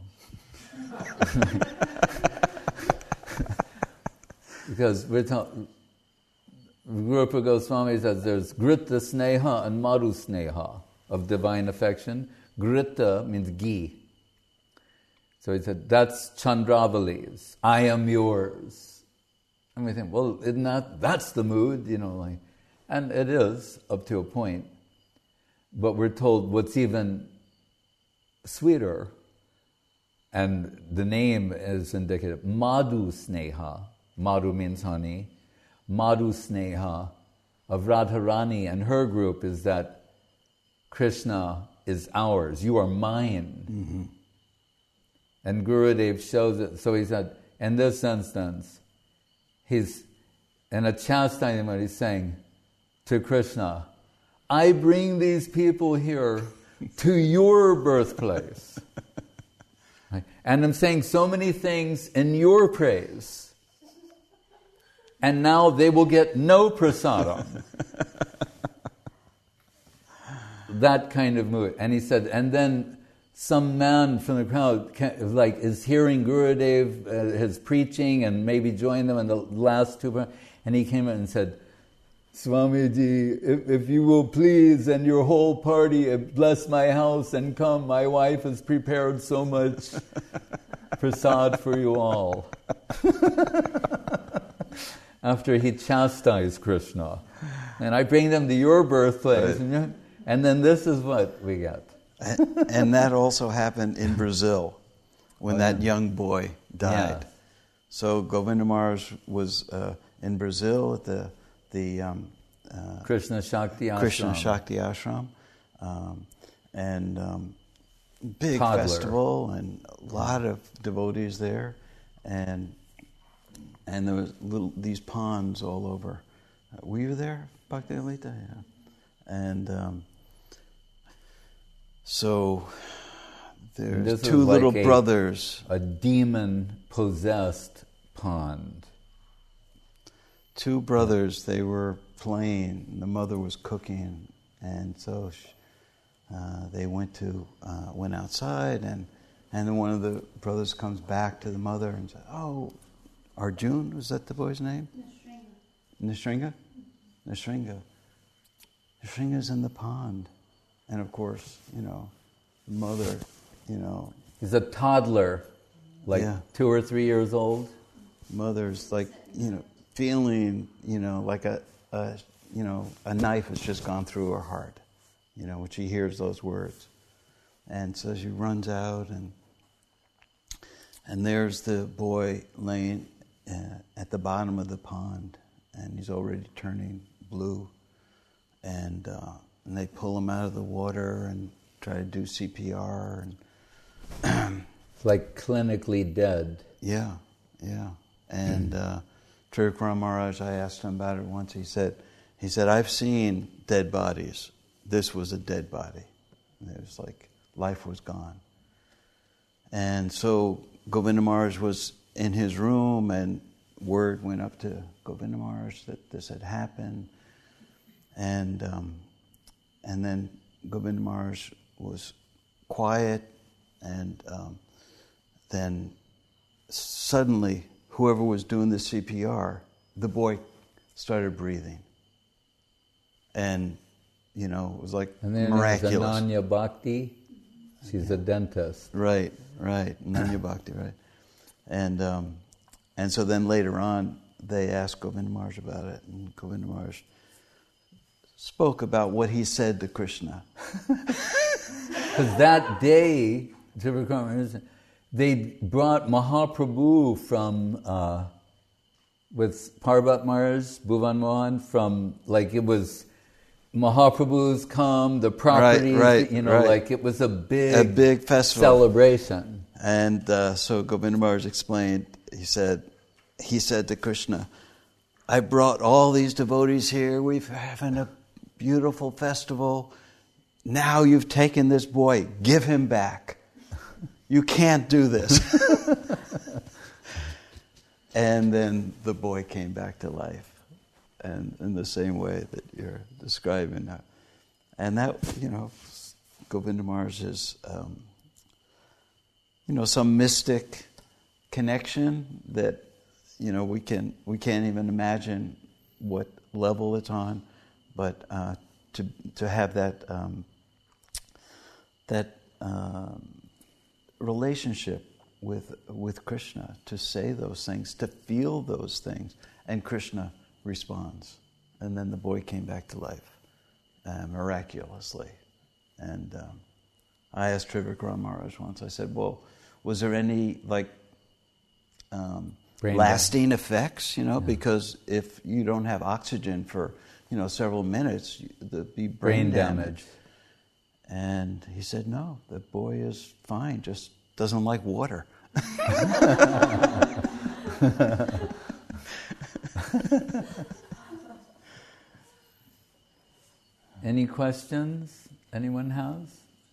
Because we're talking, Rupa Goswami says there's Grita Sneha and Madhu Sneha of divine affection. Grita means ghee. So he said, that's Chandravali's, I am yours. And we think, well, isn't that, that's the mood, you know, like, and it is up to a point. But we're told what's even sweeter, and the name is indicative, Madhu Sneha. Madhu means honey. Madhu Sneha of Radharani and her group is that Krishna is ours, you are mine. Mm-hmm. And Gurudev shows it. So he said, in this instance, he's in a chastising mode, he's saying to Krishna, I bring these people here to your birthplace. Right? And I'm saying so many things in your praise. And now they will get no prasadam. That kind of mood. And he said, and then some man from the crowd can, like is hearing Gurudev, uh, his preaching, and maybe joined them in the last two. And he came in and said, Swamiji, if, if you will please, and your whole party, bless my house and come. My wife has prepared so much prasad for you all. After he chastised Krishna. And I bring them to your birthplace. Right. And then this is what we get. And, and that also happened in Brazil when oh, that yeah. young boy died. Yeah. So Govinda Maharaj was uh, in Brazil at the the um, uh, Krishna Shakti Ashram. Krishna Shakti Ashram, um, and um, big Toddler. festival and a lot of devotees there, and and there was little these ponds all over. Uh, were you there, Bhakti Alita? Yeah, and. Um, So there's two like little a, brothers. A demon-possessed pond. Two brothers, they were playing. The mother was cooking. And so she, uh, they went to uh, went outside, and, and then one of the brothers comes back to the mother and says, oh, Arjun, was that the boy's name? Nishringa. Nishringa? Nishringa. Nishringa's in the pond. And of course, you know, the mother, you know... He's a toddler, like yeah. two or three years old. Mother's like, you know, feeling, you know, like a, a, you know, a knife has just gone through her heart, you know, when she hears those words. And so she runs out, and and there's the boy laying uh, at the bottom of the pond, and he's already turning blue, and... Uh, And they pull him out of the water and try to do C P R. And it's like clinically dead. Yeah, yeah. And uh, Trivikram Maharaj, I asked him about it once. He said, "He said I've seen dead bodies. This was a dead body. And it was like life was gone." And so Govinda Maharaj was in his room, and word went up to Govinda Maharaj that this had happened, and. Um, And then Govinda Maharaj was quiet, and um, then suddenly, whoever was doing the C P R, the boy started breathing. And, you know, it was like and then miraculous. And then Ananya Bhakti, she's yeah. a dentist. Right, right, Ananya Bhakti, right. And um, and so then later on, they asked Govinda Maharaj about it, and Govinda Maharaj spoke about what he said to Krishna. Because that day, they brought Mahaprabhu from, uh, with Parvat Maharaj, Bhuvan Mohan, from, like it was, Mahaprabhu's come, the properties, right, right, you know, right. like it was a big, a big festival. Celebration. And uh, so Govinda Maharaj explained, he said, he said to Krishna, I brought all these devotees here, we're having a beautiful festival, now you've taken this boy, give him back. You can't do this. And then the boy came back to life, and in the same way that you're describing that. And that, you know, Govinda Maharaj is, um, you know, some mystic connection that, you know, we can we can't even imagine what level it's on, but uh, to to have that um, that um, relationship with with Krishna, to say those things, to feel those things, and Krishna responds, and then the boy came back to life uh, miraculously. And um, I asked Trivikram Maharaj once. I said, "Well, was there any like um, lasting damage. effects? You know, yeah. Because if you don't have oxygen for you know several minutes, there'd be brain, brain damage. damage." And he said, "No, the boy is fine. Just doesn't like water." Any questions anyone has?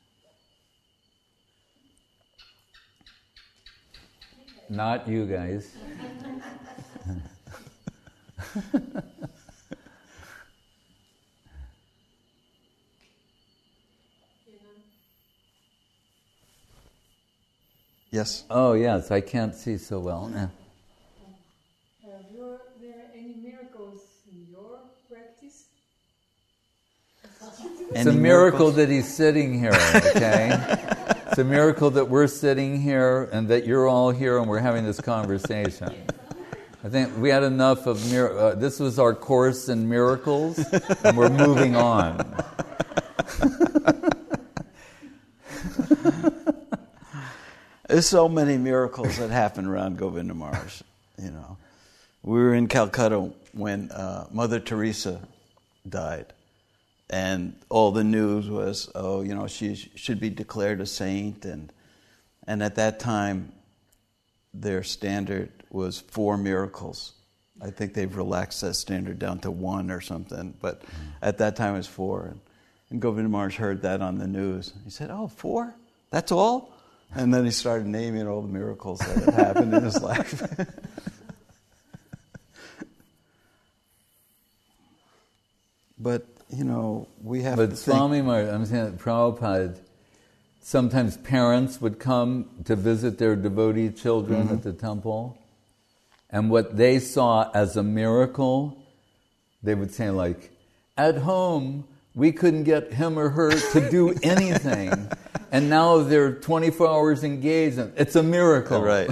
Not you guys. Yes. Oh, yes. I can't see so well. Yeah. Have you, there any miracles in your practice? It's a miracle that he's sitting here, okay? It's a miracle that we're sitting here and that you're all here and we're having this conversation. I think we had enough of mir- uh, this was our course in miracles, and we're moving on. There's so many miracles that happen around Govinda Maharaj. You know, we were in Calcutta when uh, Mother Teresa died, and all the news was, oh, you know, she should be declared a saint, and and at that time, their standard was four miracles. I think they've relaxed that standard down to one or something, but mm. at that time it was four. And, and Govinda Maharaj heard that on the news. He said, "Oh, four? That's all?" And then he started naming all the miracles that had happened in his life. But, you know, we have but to Swami think... Maharaj, I'm saying that Prabhupada, sometimes parents would come to visit their devotee children mm-hmm. at the temple, and what they saw as a miracle, they would say like, at home, we couldn't get him or her to do anything. And now they're twenty-four hours engaged, and it's a miracle. Right.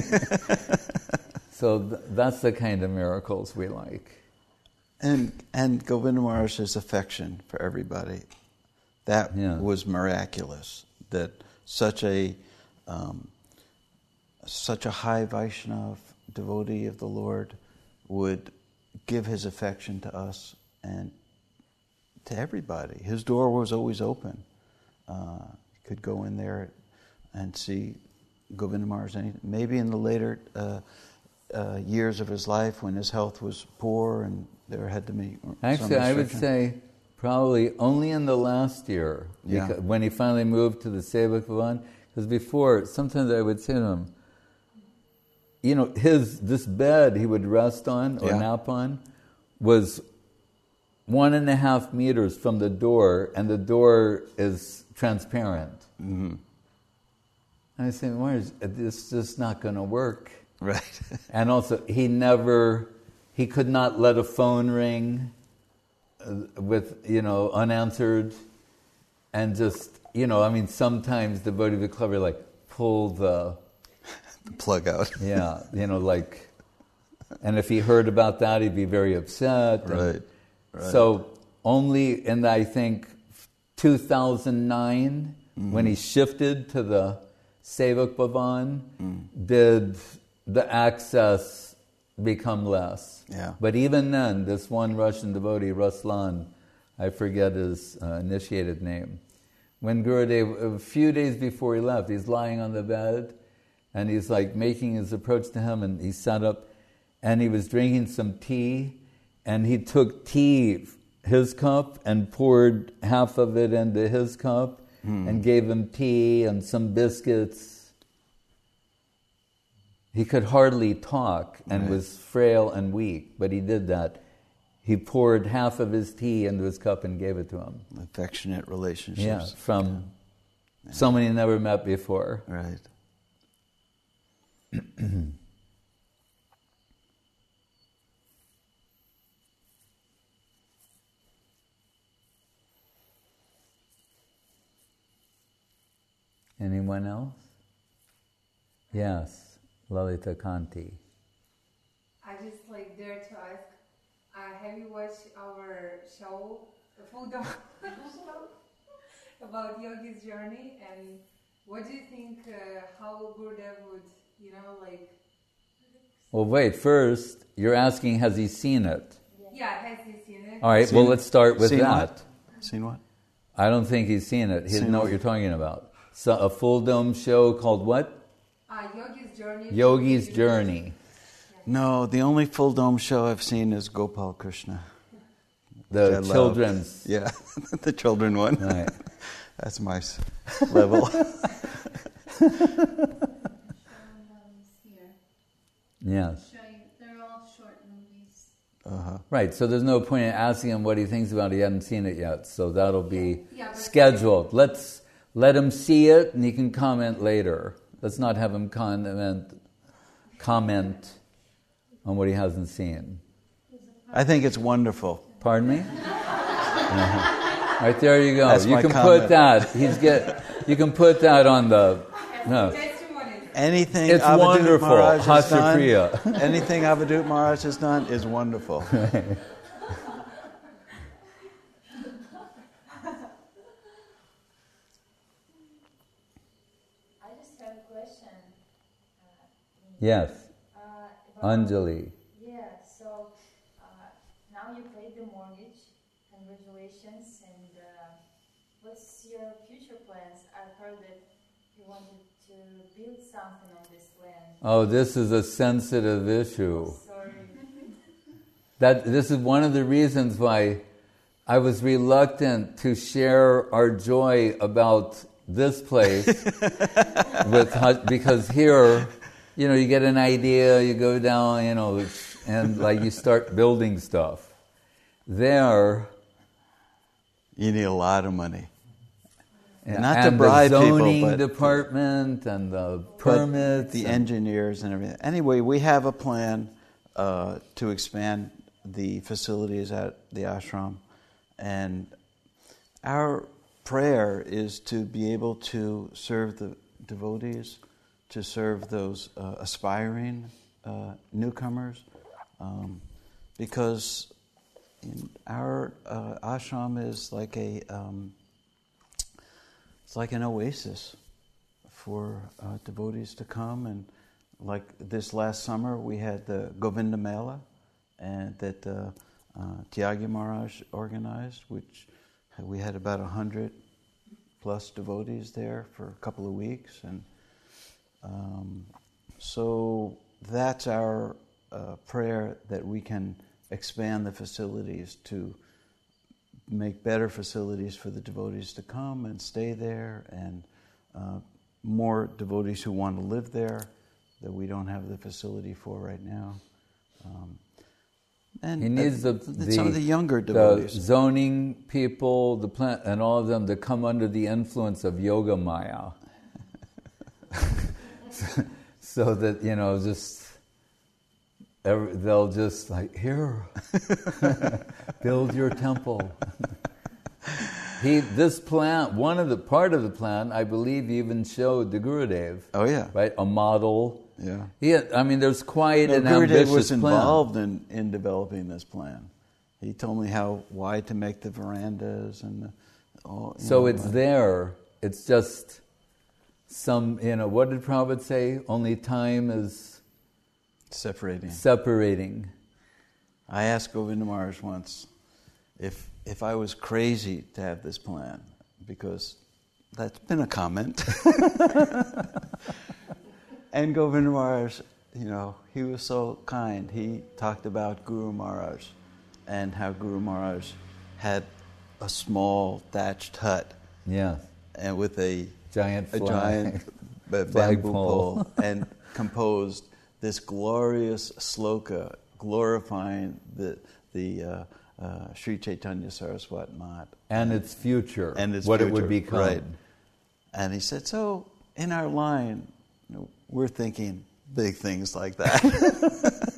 So th- that's the kind of miracles we like. And and Govinda Maharaj's affection for everybody, that yeah. was miraculous. That such a um, such a high Vaishnava devotee of the Lord would give his affection to us and to everybody. His door was always open. Uh, could go in there and see Govinda Maharaj. Maybe in the later uh, uh, years of his life when his health was poor and there had to be Actually, I would say probably only in the last year, yeah. when he finally moved to the Sevak Bhavan. Because before, sometimes I would say to him, you know, his this bed he would rest on or yeah. nap on was one and a half meters from the door, and the door is transparent. Mm-hmm. And I say, Maharaj, this is just not going to work. Right. And also, he never, he could not let a phone ring with, you know, unanswered. And just, you know, I mean, sometimes devotees would clever like pull the... the plug out. Yeah, you know, like, and if he heard about that, he'd be very upset. Right. And right. So only in, I think, two thousand nine, mm-hmm. when he shifted to the Sevak Bhavan, mm. did the access become less. Yeah. But even then, this one Russian devotee, Ruslan, I forget his uh, initiated name, when Gurudev, a few days before he left, he's lying on the bed, and he's like making his approach to him, and he sat up, and he was drinking some tea, and he took tea his cup and poured half of it into his cup mm. and gave him tea and some biscuits. He could hardly talk and right. was frail and weak, but he did that. He poured half of his tea into his cup and gave it to him. Affectionate relationships. Yeah, from yeah. someone he never met before. Right. Anyone else? Yes, Lalita Kanti. I just like dare to ask, uh, have you watched our show, the Full Dome show, about Yogi's journey? And what do you think, uh, how Gurudev would, you know, like... Well, wait, first, you're asking, has he seen it? Yeah, has he seen it? All right, seen well, let's start with seen that. What? Seen what? I don't think he's seen it. He doesn't know what? what you're talking about. So a Full Dome show called what? Uh, Yogi's Journey. Yogi's Journey. No, the only Full Dome show I've seen is Gopal Krishna. The children's. Yeah, the children one. Right. That's my s- level. Yes. They're all short movies. Uh-huh. Right, so there's no point in asking him what he thinks about it. He hasn't seen it yet, so that'll be yeah, scheduled. Let's let him see it, and he can comment later. Let's not have him comment comment on what he hasn't seen. I think it's wonderful. Pardon me? Uh-huh. Right, there you go. That's you my can comment. put that. He's get. You can put that on the. No. Anything It's Avadut wonderful. Maharaj has done, Hashapriya. anything Avadut Maharaj has done is wonderful. Yes, Uh, about, Anjali. Yeah, so uh, now you paid the mortgage. Congratulations. And uh, what's your future plans? I've heard that you wanted to build something on this land. Oh, this is a sensitive issue. Oh, sorry. That this is one of the reasons why I was reluctant to share our joy about this place with because here. You know, you get an idea, you go down, you know, and like you start building stuff. There, you need a lot of money. Yeah, Not and to bribe the people, zoning but department and the permits, the and engineers and everything. Anyway, we have a plan uh, to expand the facilities at the ashram, and our prayer is to be able to serve the devotees, to serve those uh, aspiring uh, newcomers, um, because in our uh, ashram is like a um, it's like an oasis for uh, devotees to come. And like this last summer, we had the Govinda Mela, and that uh, uh, Tyagi Maharaj organized, which we had about a hundred plus devotees there for a couple of weeks, and. Um, so that's our uh, prayer, that we can expand the facilities to make better facilities for the devotees to come and stay there, and uh, more devotees who want to live there that we don't have the facility for right now. Um, and he needs the, the, the some of the younger the devotees, zoning people, the plant, and all of them to come under the influence of Yoga Maya. So that, you know, just every, they'll just like, here, build your temple. He this plan, one of the part of the plan, I believe, even showed the Gurudev. Oh yeah, right, a model. Yeah, he had, I mean, there's quite no, an Gurudev ambitious was plan. involved in, in developing this plan. He told me how wide to make the verandas and the, all. So know, it's uh, there. It's just. Some, you know, what did Prabhupada say? Only time is separating. Separating. I asked Govinda Maharaj once if if I was crazy to have this plan, because that's been a comment. And Govinda Maharaj, you know, he was so kind. He talked about Guru Maharaj and how Guru Maharaj had a small thatched hut, Yeah. and with a Giant a flag. giant b- Flag bamboo pole. pole, and composed this glorious sloka glorifying the the uh, uh, Sri Chaitanya Saraswat Mat And its future. and its what future, it would become. right? And he said, so in our line, you know, we're thinking big things like that.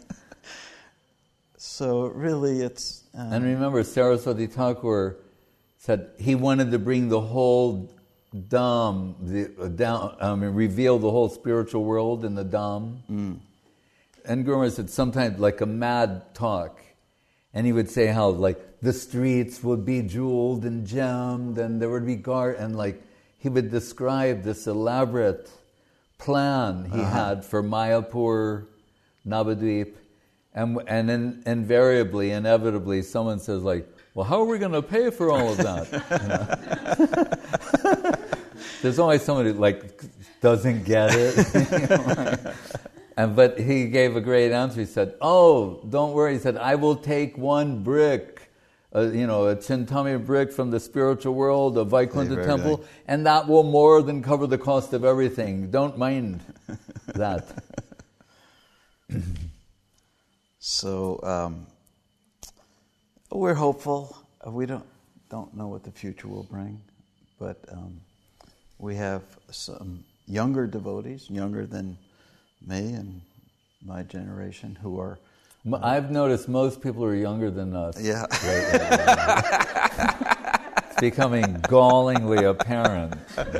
So really, it's um, And remember, Saraswati Thakur said he wanted to bring the whole Dham, the uh, down, I mean, reveal the whole spiritual world in the Dham. mm, And Guru Maharaj said sometimes like a mad talk, and he would say how like the streets would be jeweled and gemmed, and there would be guard, and like he would describe this elaborate plan he Uh-huh. had for Mayapur, Navadvip, and and in, invariably, inevitably, someone says like, "Well, how are we going to pay for all of that?" You know? There's always someone who like doesn't get it. You know? And but he gave a great answer. He said, "Oh, don't worry." He said, "I will take one brick, uh, you know, a Chintami brick from the spiritual world, a Vaikuntha Very temple, good. and that will more than cover the cost of everything. Don't mind that." so um, we're hopeful. Uh, We don't don't know what the future will bring, but um, we have some younger devotees, younger than me and my generation, who are M- I've noticed most people are younger than us. yeah. It's becoming gallingly apparent.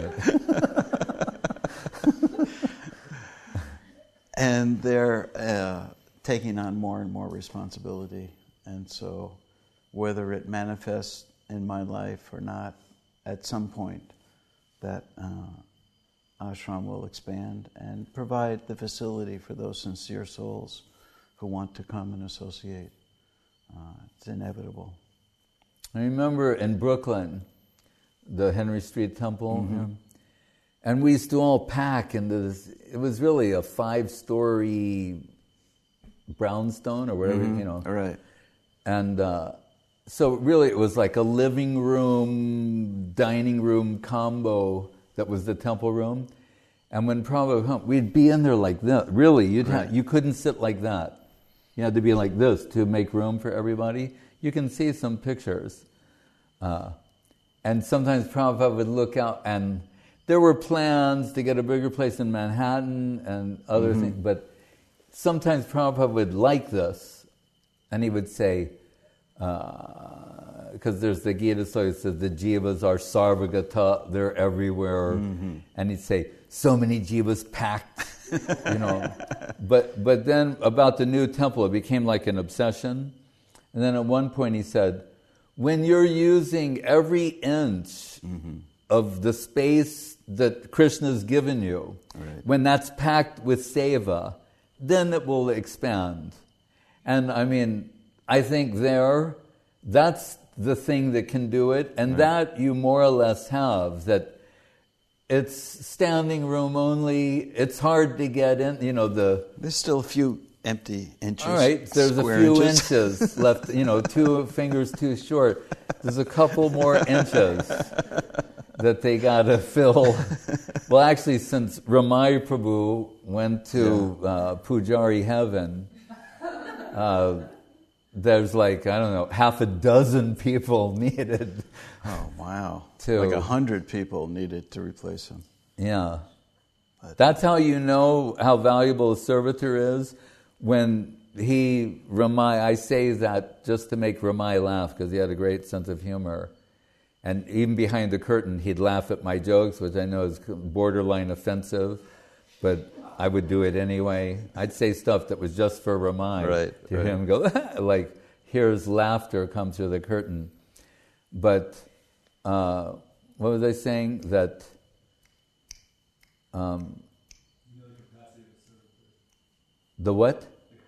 And they're uh, taking on more and more responsibility. And so whether it manifests in my life or not, at some point that uh, ashram will expand and provide the facility for those sincere souls who want to come and associate. Uh, it's inevitable. I remember in Brooklyn, the Henry Street Temple, Mm-hmm. you know, and we used to all pack into this. It was really a five-story brownstone or whatever, you know. All right. And uh, so really it was like a living room, dining room combo that was the temple room. And when Prabhupada would come, we'd be in there like that. Really, you'd Right. ha- you couldn't sit like that. You had to be like this to make room for everybody. You can see some pictures. Uh, and sometimes Prabhupada would look out, and there were plans to get a bigger place in Manhattan and other Mm-hmm. things. But sometimes Prabhupada would like this, and he would say, because there's the Gita, so he says the jivas are sarvagata, they're everywhere. Mm-hmm. And he'd say, so many jivas packed, you know. But but then about the new temple, it became like an obsession. And then at one point he said, when you're using every inch Mm-hmm. of the space that Krishna's given you, Right. when that's packed with seva, then it will expand. And I mean, I think there, that's the thing that can do it, and Right. that you more or less have, that it's standing room only, it's hard to get in, you know, the... There's still a few empty inches. All right, there's a square few inches. inches left, you know, two fingers too short. There's a couple more inches that they got to fill. Well, actually, since Ramai Prabhu went to uh, Pujari heaven, uh, there's like, I don't know, half a dozen people needed. Oh, wow. To- Like a hundred people needed to replace him. Yeah. That's how you know how valuable a servitor is. When he, Ramai, I say that just to make Ramai laugh because he had a great sense of humor. And even behind the curtain, he'd laugh at my jokes, which I know is borderline offensive, but I would do it anyway. I'd say stuff that was just for Ramai. Right, To right. him go, like, here's laughter come through the curtain. But uh, what was I saying? That... Um, the what?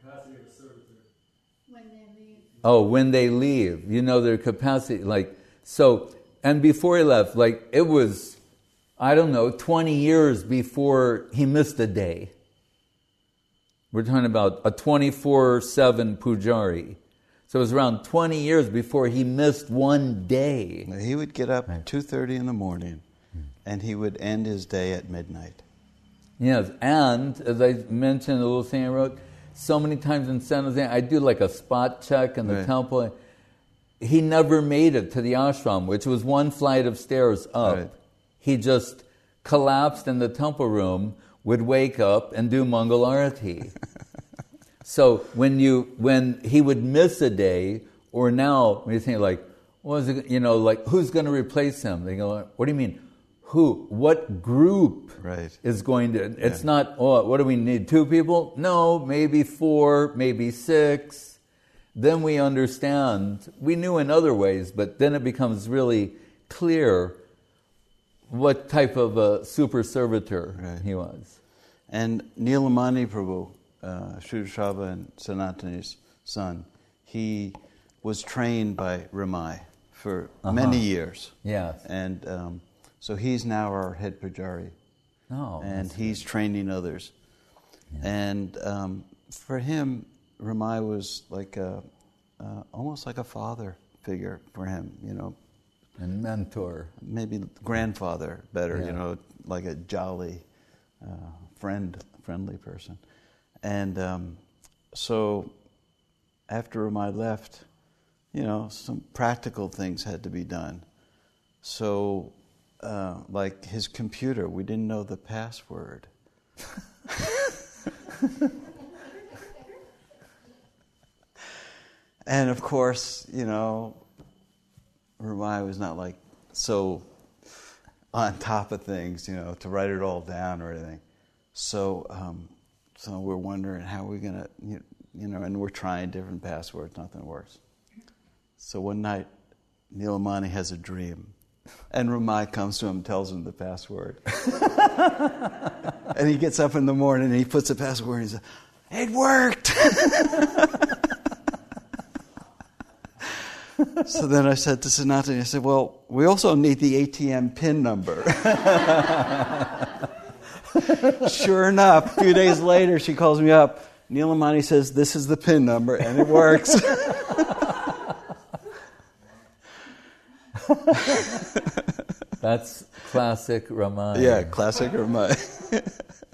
When they leave. Oh, when they leave, you know their capacity. Like so, and before he left, like it was, I don't know, twenty years before he missed a day. We're talking about a twenty-four seven pujari. So So it was around twenty years before he missed one day. He would get up Right. two thirty in the morning, and he would end his day at midnight. Yes, and as I mentioned, the little thing I wrote, so many times in San Jose, I do like a spot check in the Right. temple. He never made it to the ashram, which was one flight of stairs up. Right. He just collapsed in the temple room, would wake up and do Mangal Arati. So when you when he would miss a day, or now when you think like, what is it, you know, like who's going to replace him? They go, what do you mean? Who? What group Right. is going to? It's Yeah. not. Oh, what do we need? Two people? No, maybe four, maybe six. Then we understand. We knew in other ways, but then it becomes really clear what type of a super servitor Right. he was. And Nilamani Prabhu, uh, Sri Shava and Sanatani's son, he was trained by Ramai for Uh-huh. many years. Yes. And um, so he's now our head pujari. Oh, and that's he's training others. And um, for him, Ramai was like a, uh, almost like a father figure for him, you know, and mentor. maybe grandfather better, Yeah. you know, like a jolly, uh, friend, friendly person. And um, so after Ramai left, you know, some practical things had to be done. So, uh, like his computer, we didn't know the password. And of course, you know, Ramai was not like so on top of things, you know, to write it all down or anything. So, um, so we're wondering how we're gonna, you, you know, and we're trying different passwords, nothing works. So one night, Nilamani has a dream, and Ramai comes to him, and tells him the password, and he gets up in the morning and he puts the password, and he says, "It worked." So then I said to Sanatani, I said, well, we also need the A T M PIN number. Sure enough, a few days later, she calls me up. Nilamani says, this is the PIN number, and it works. That's classic Ramai. Yeah, classic Ramai.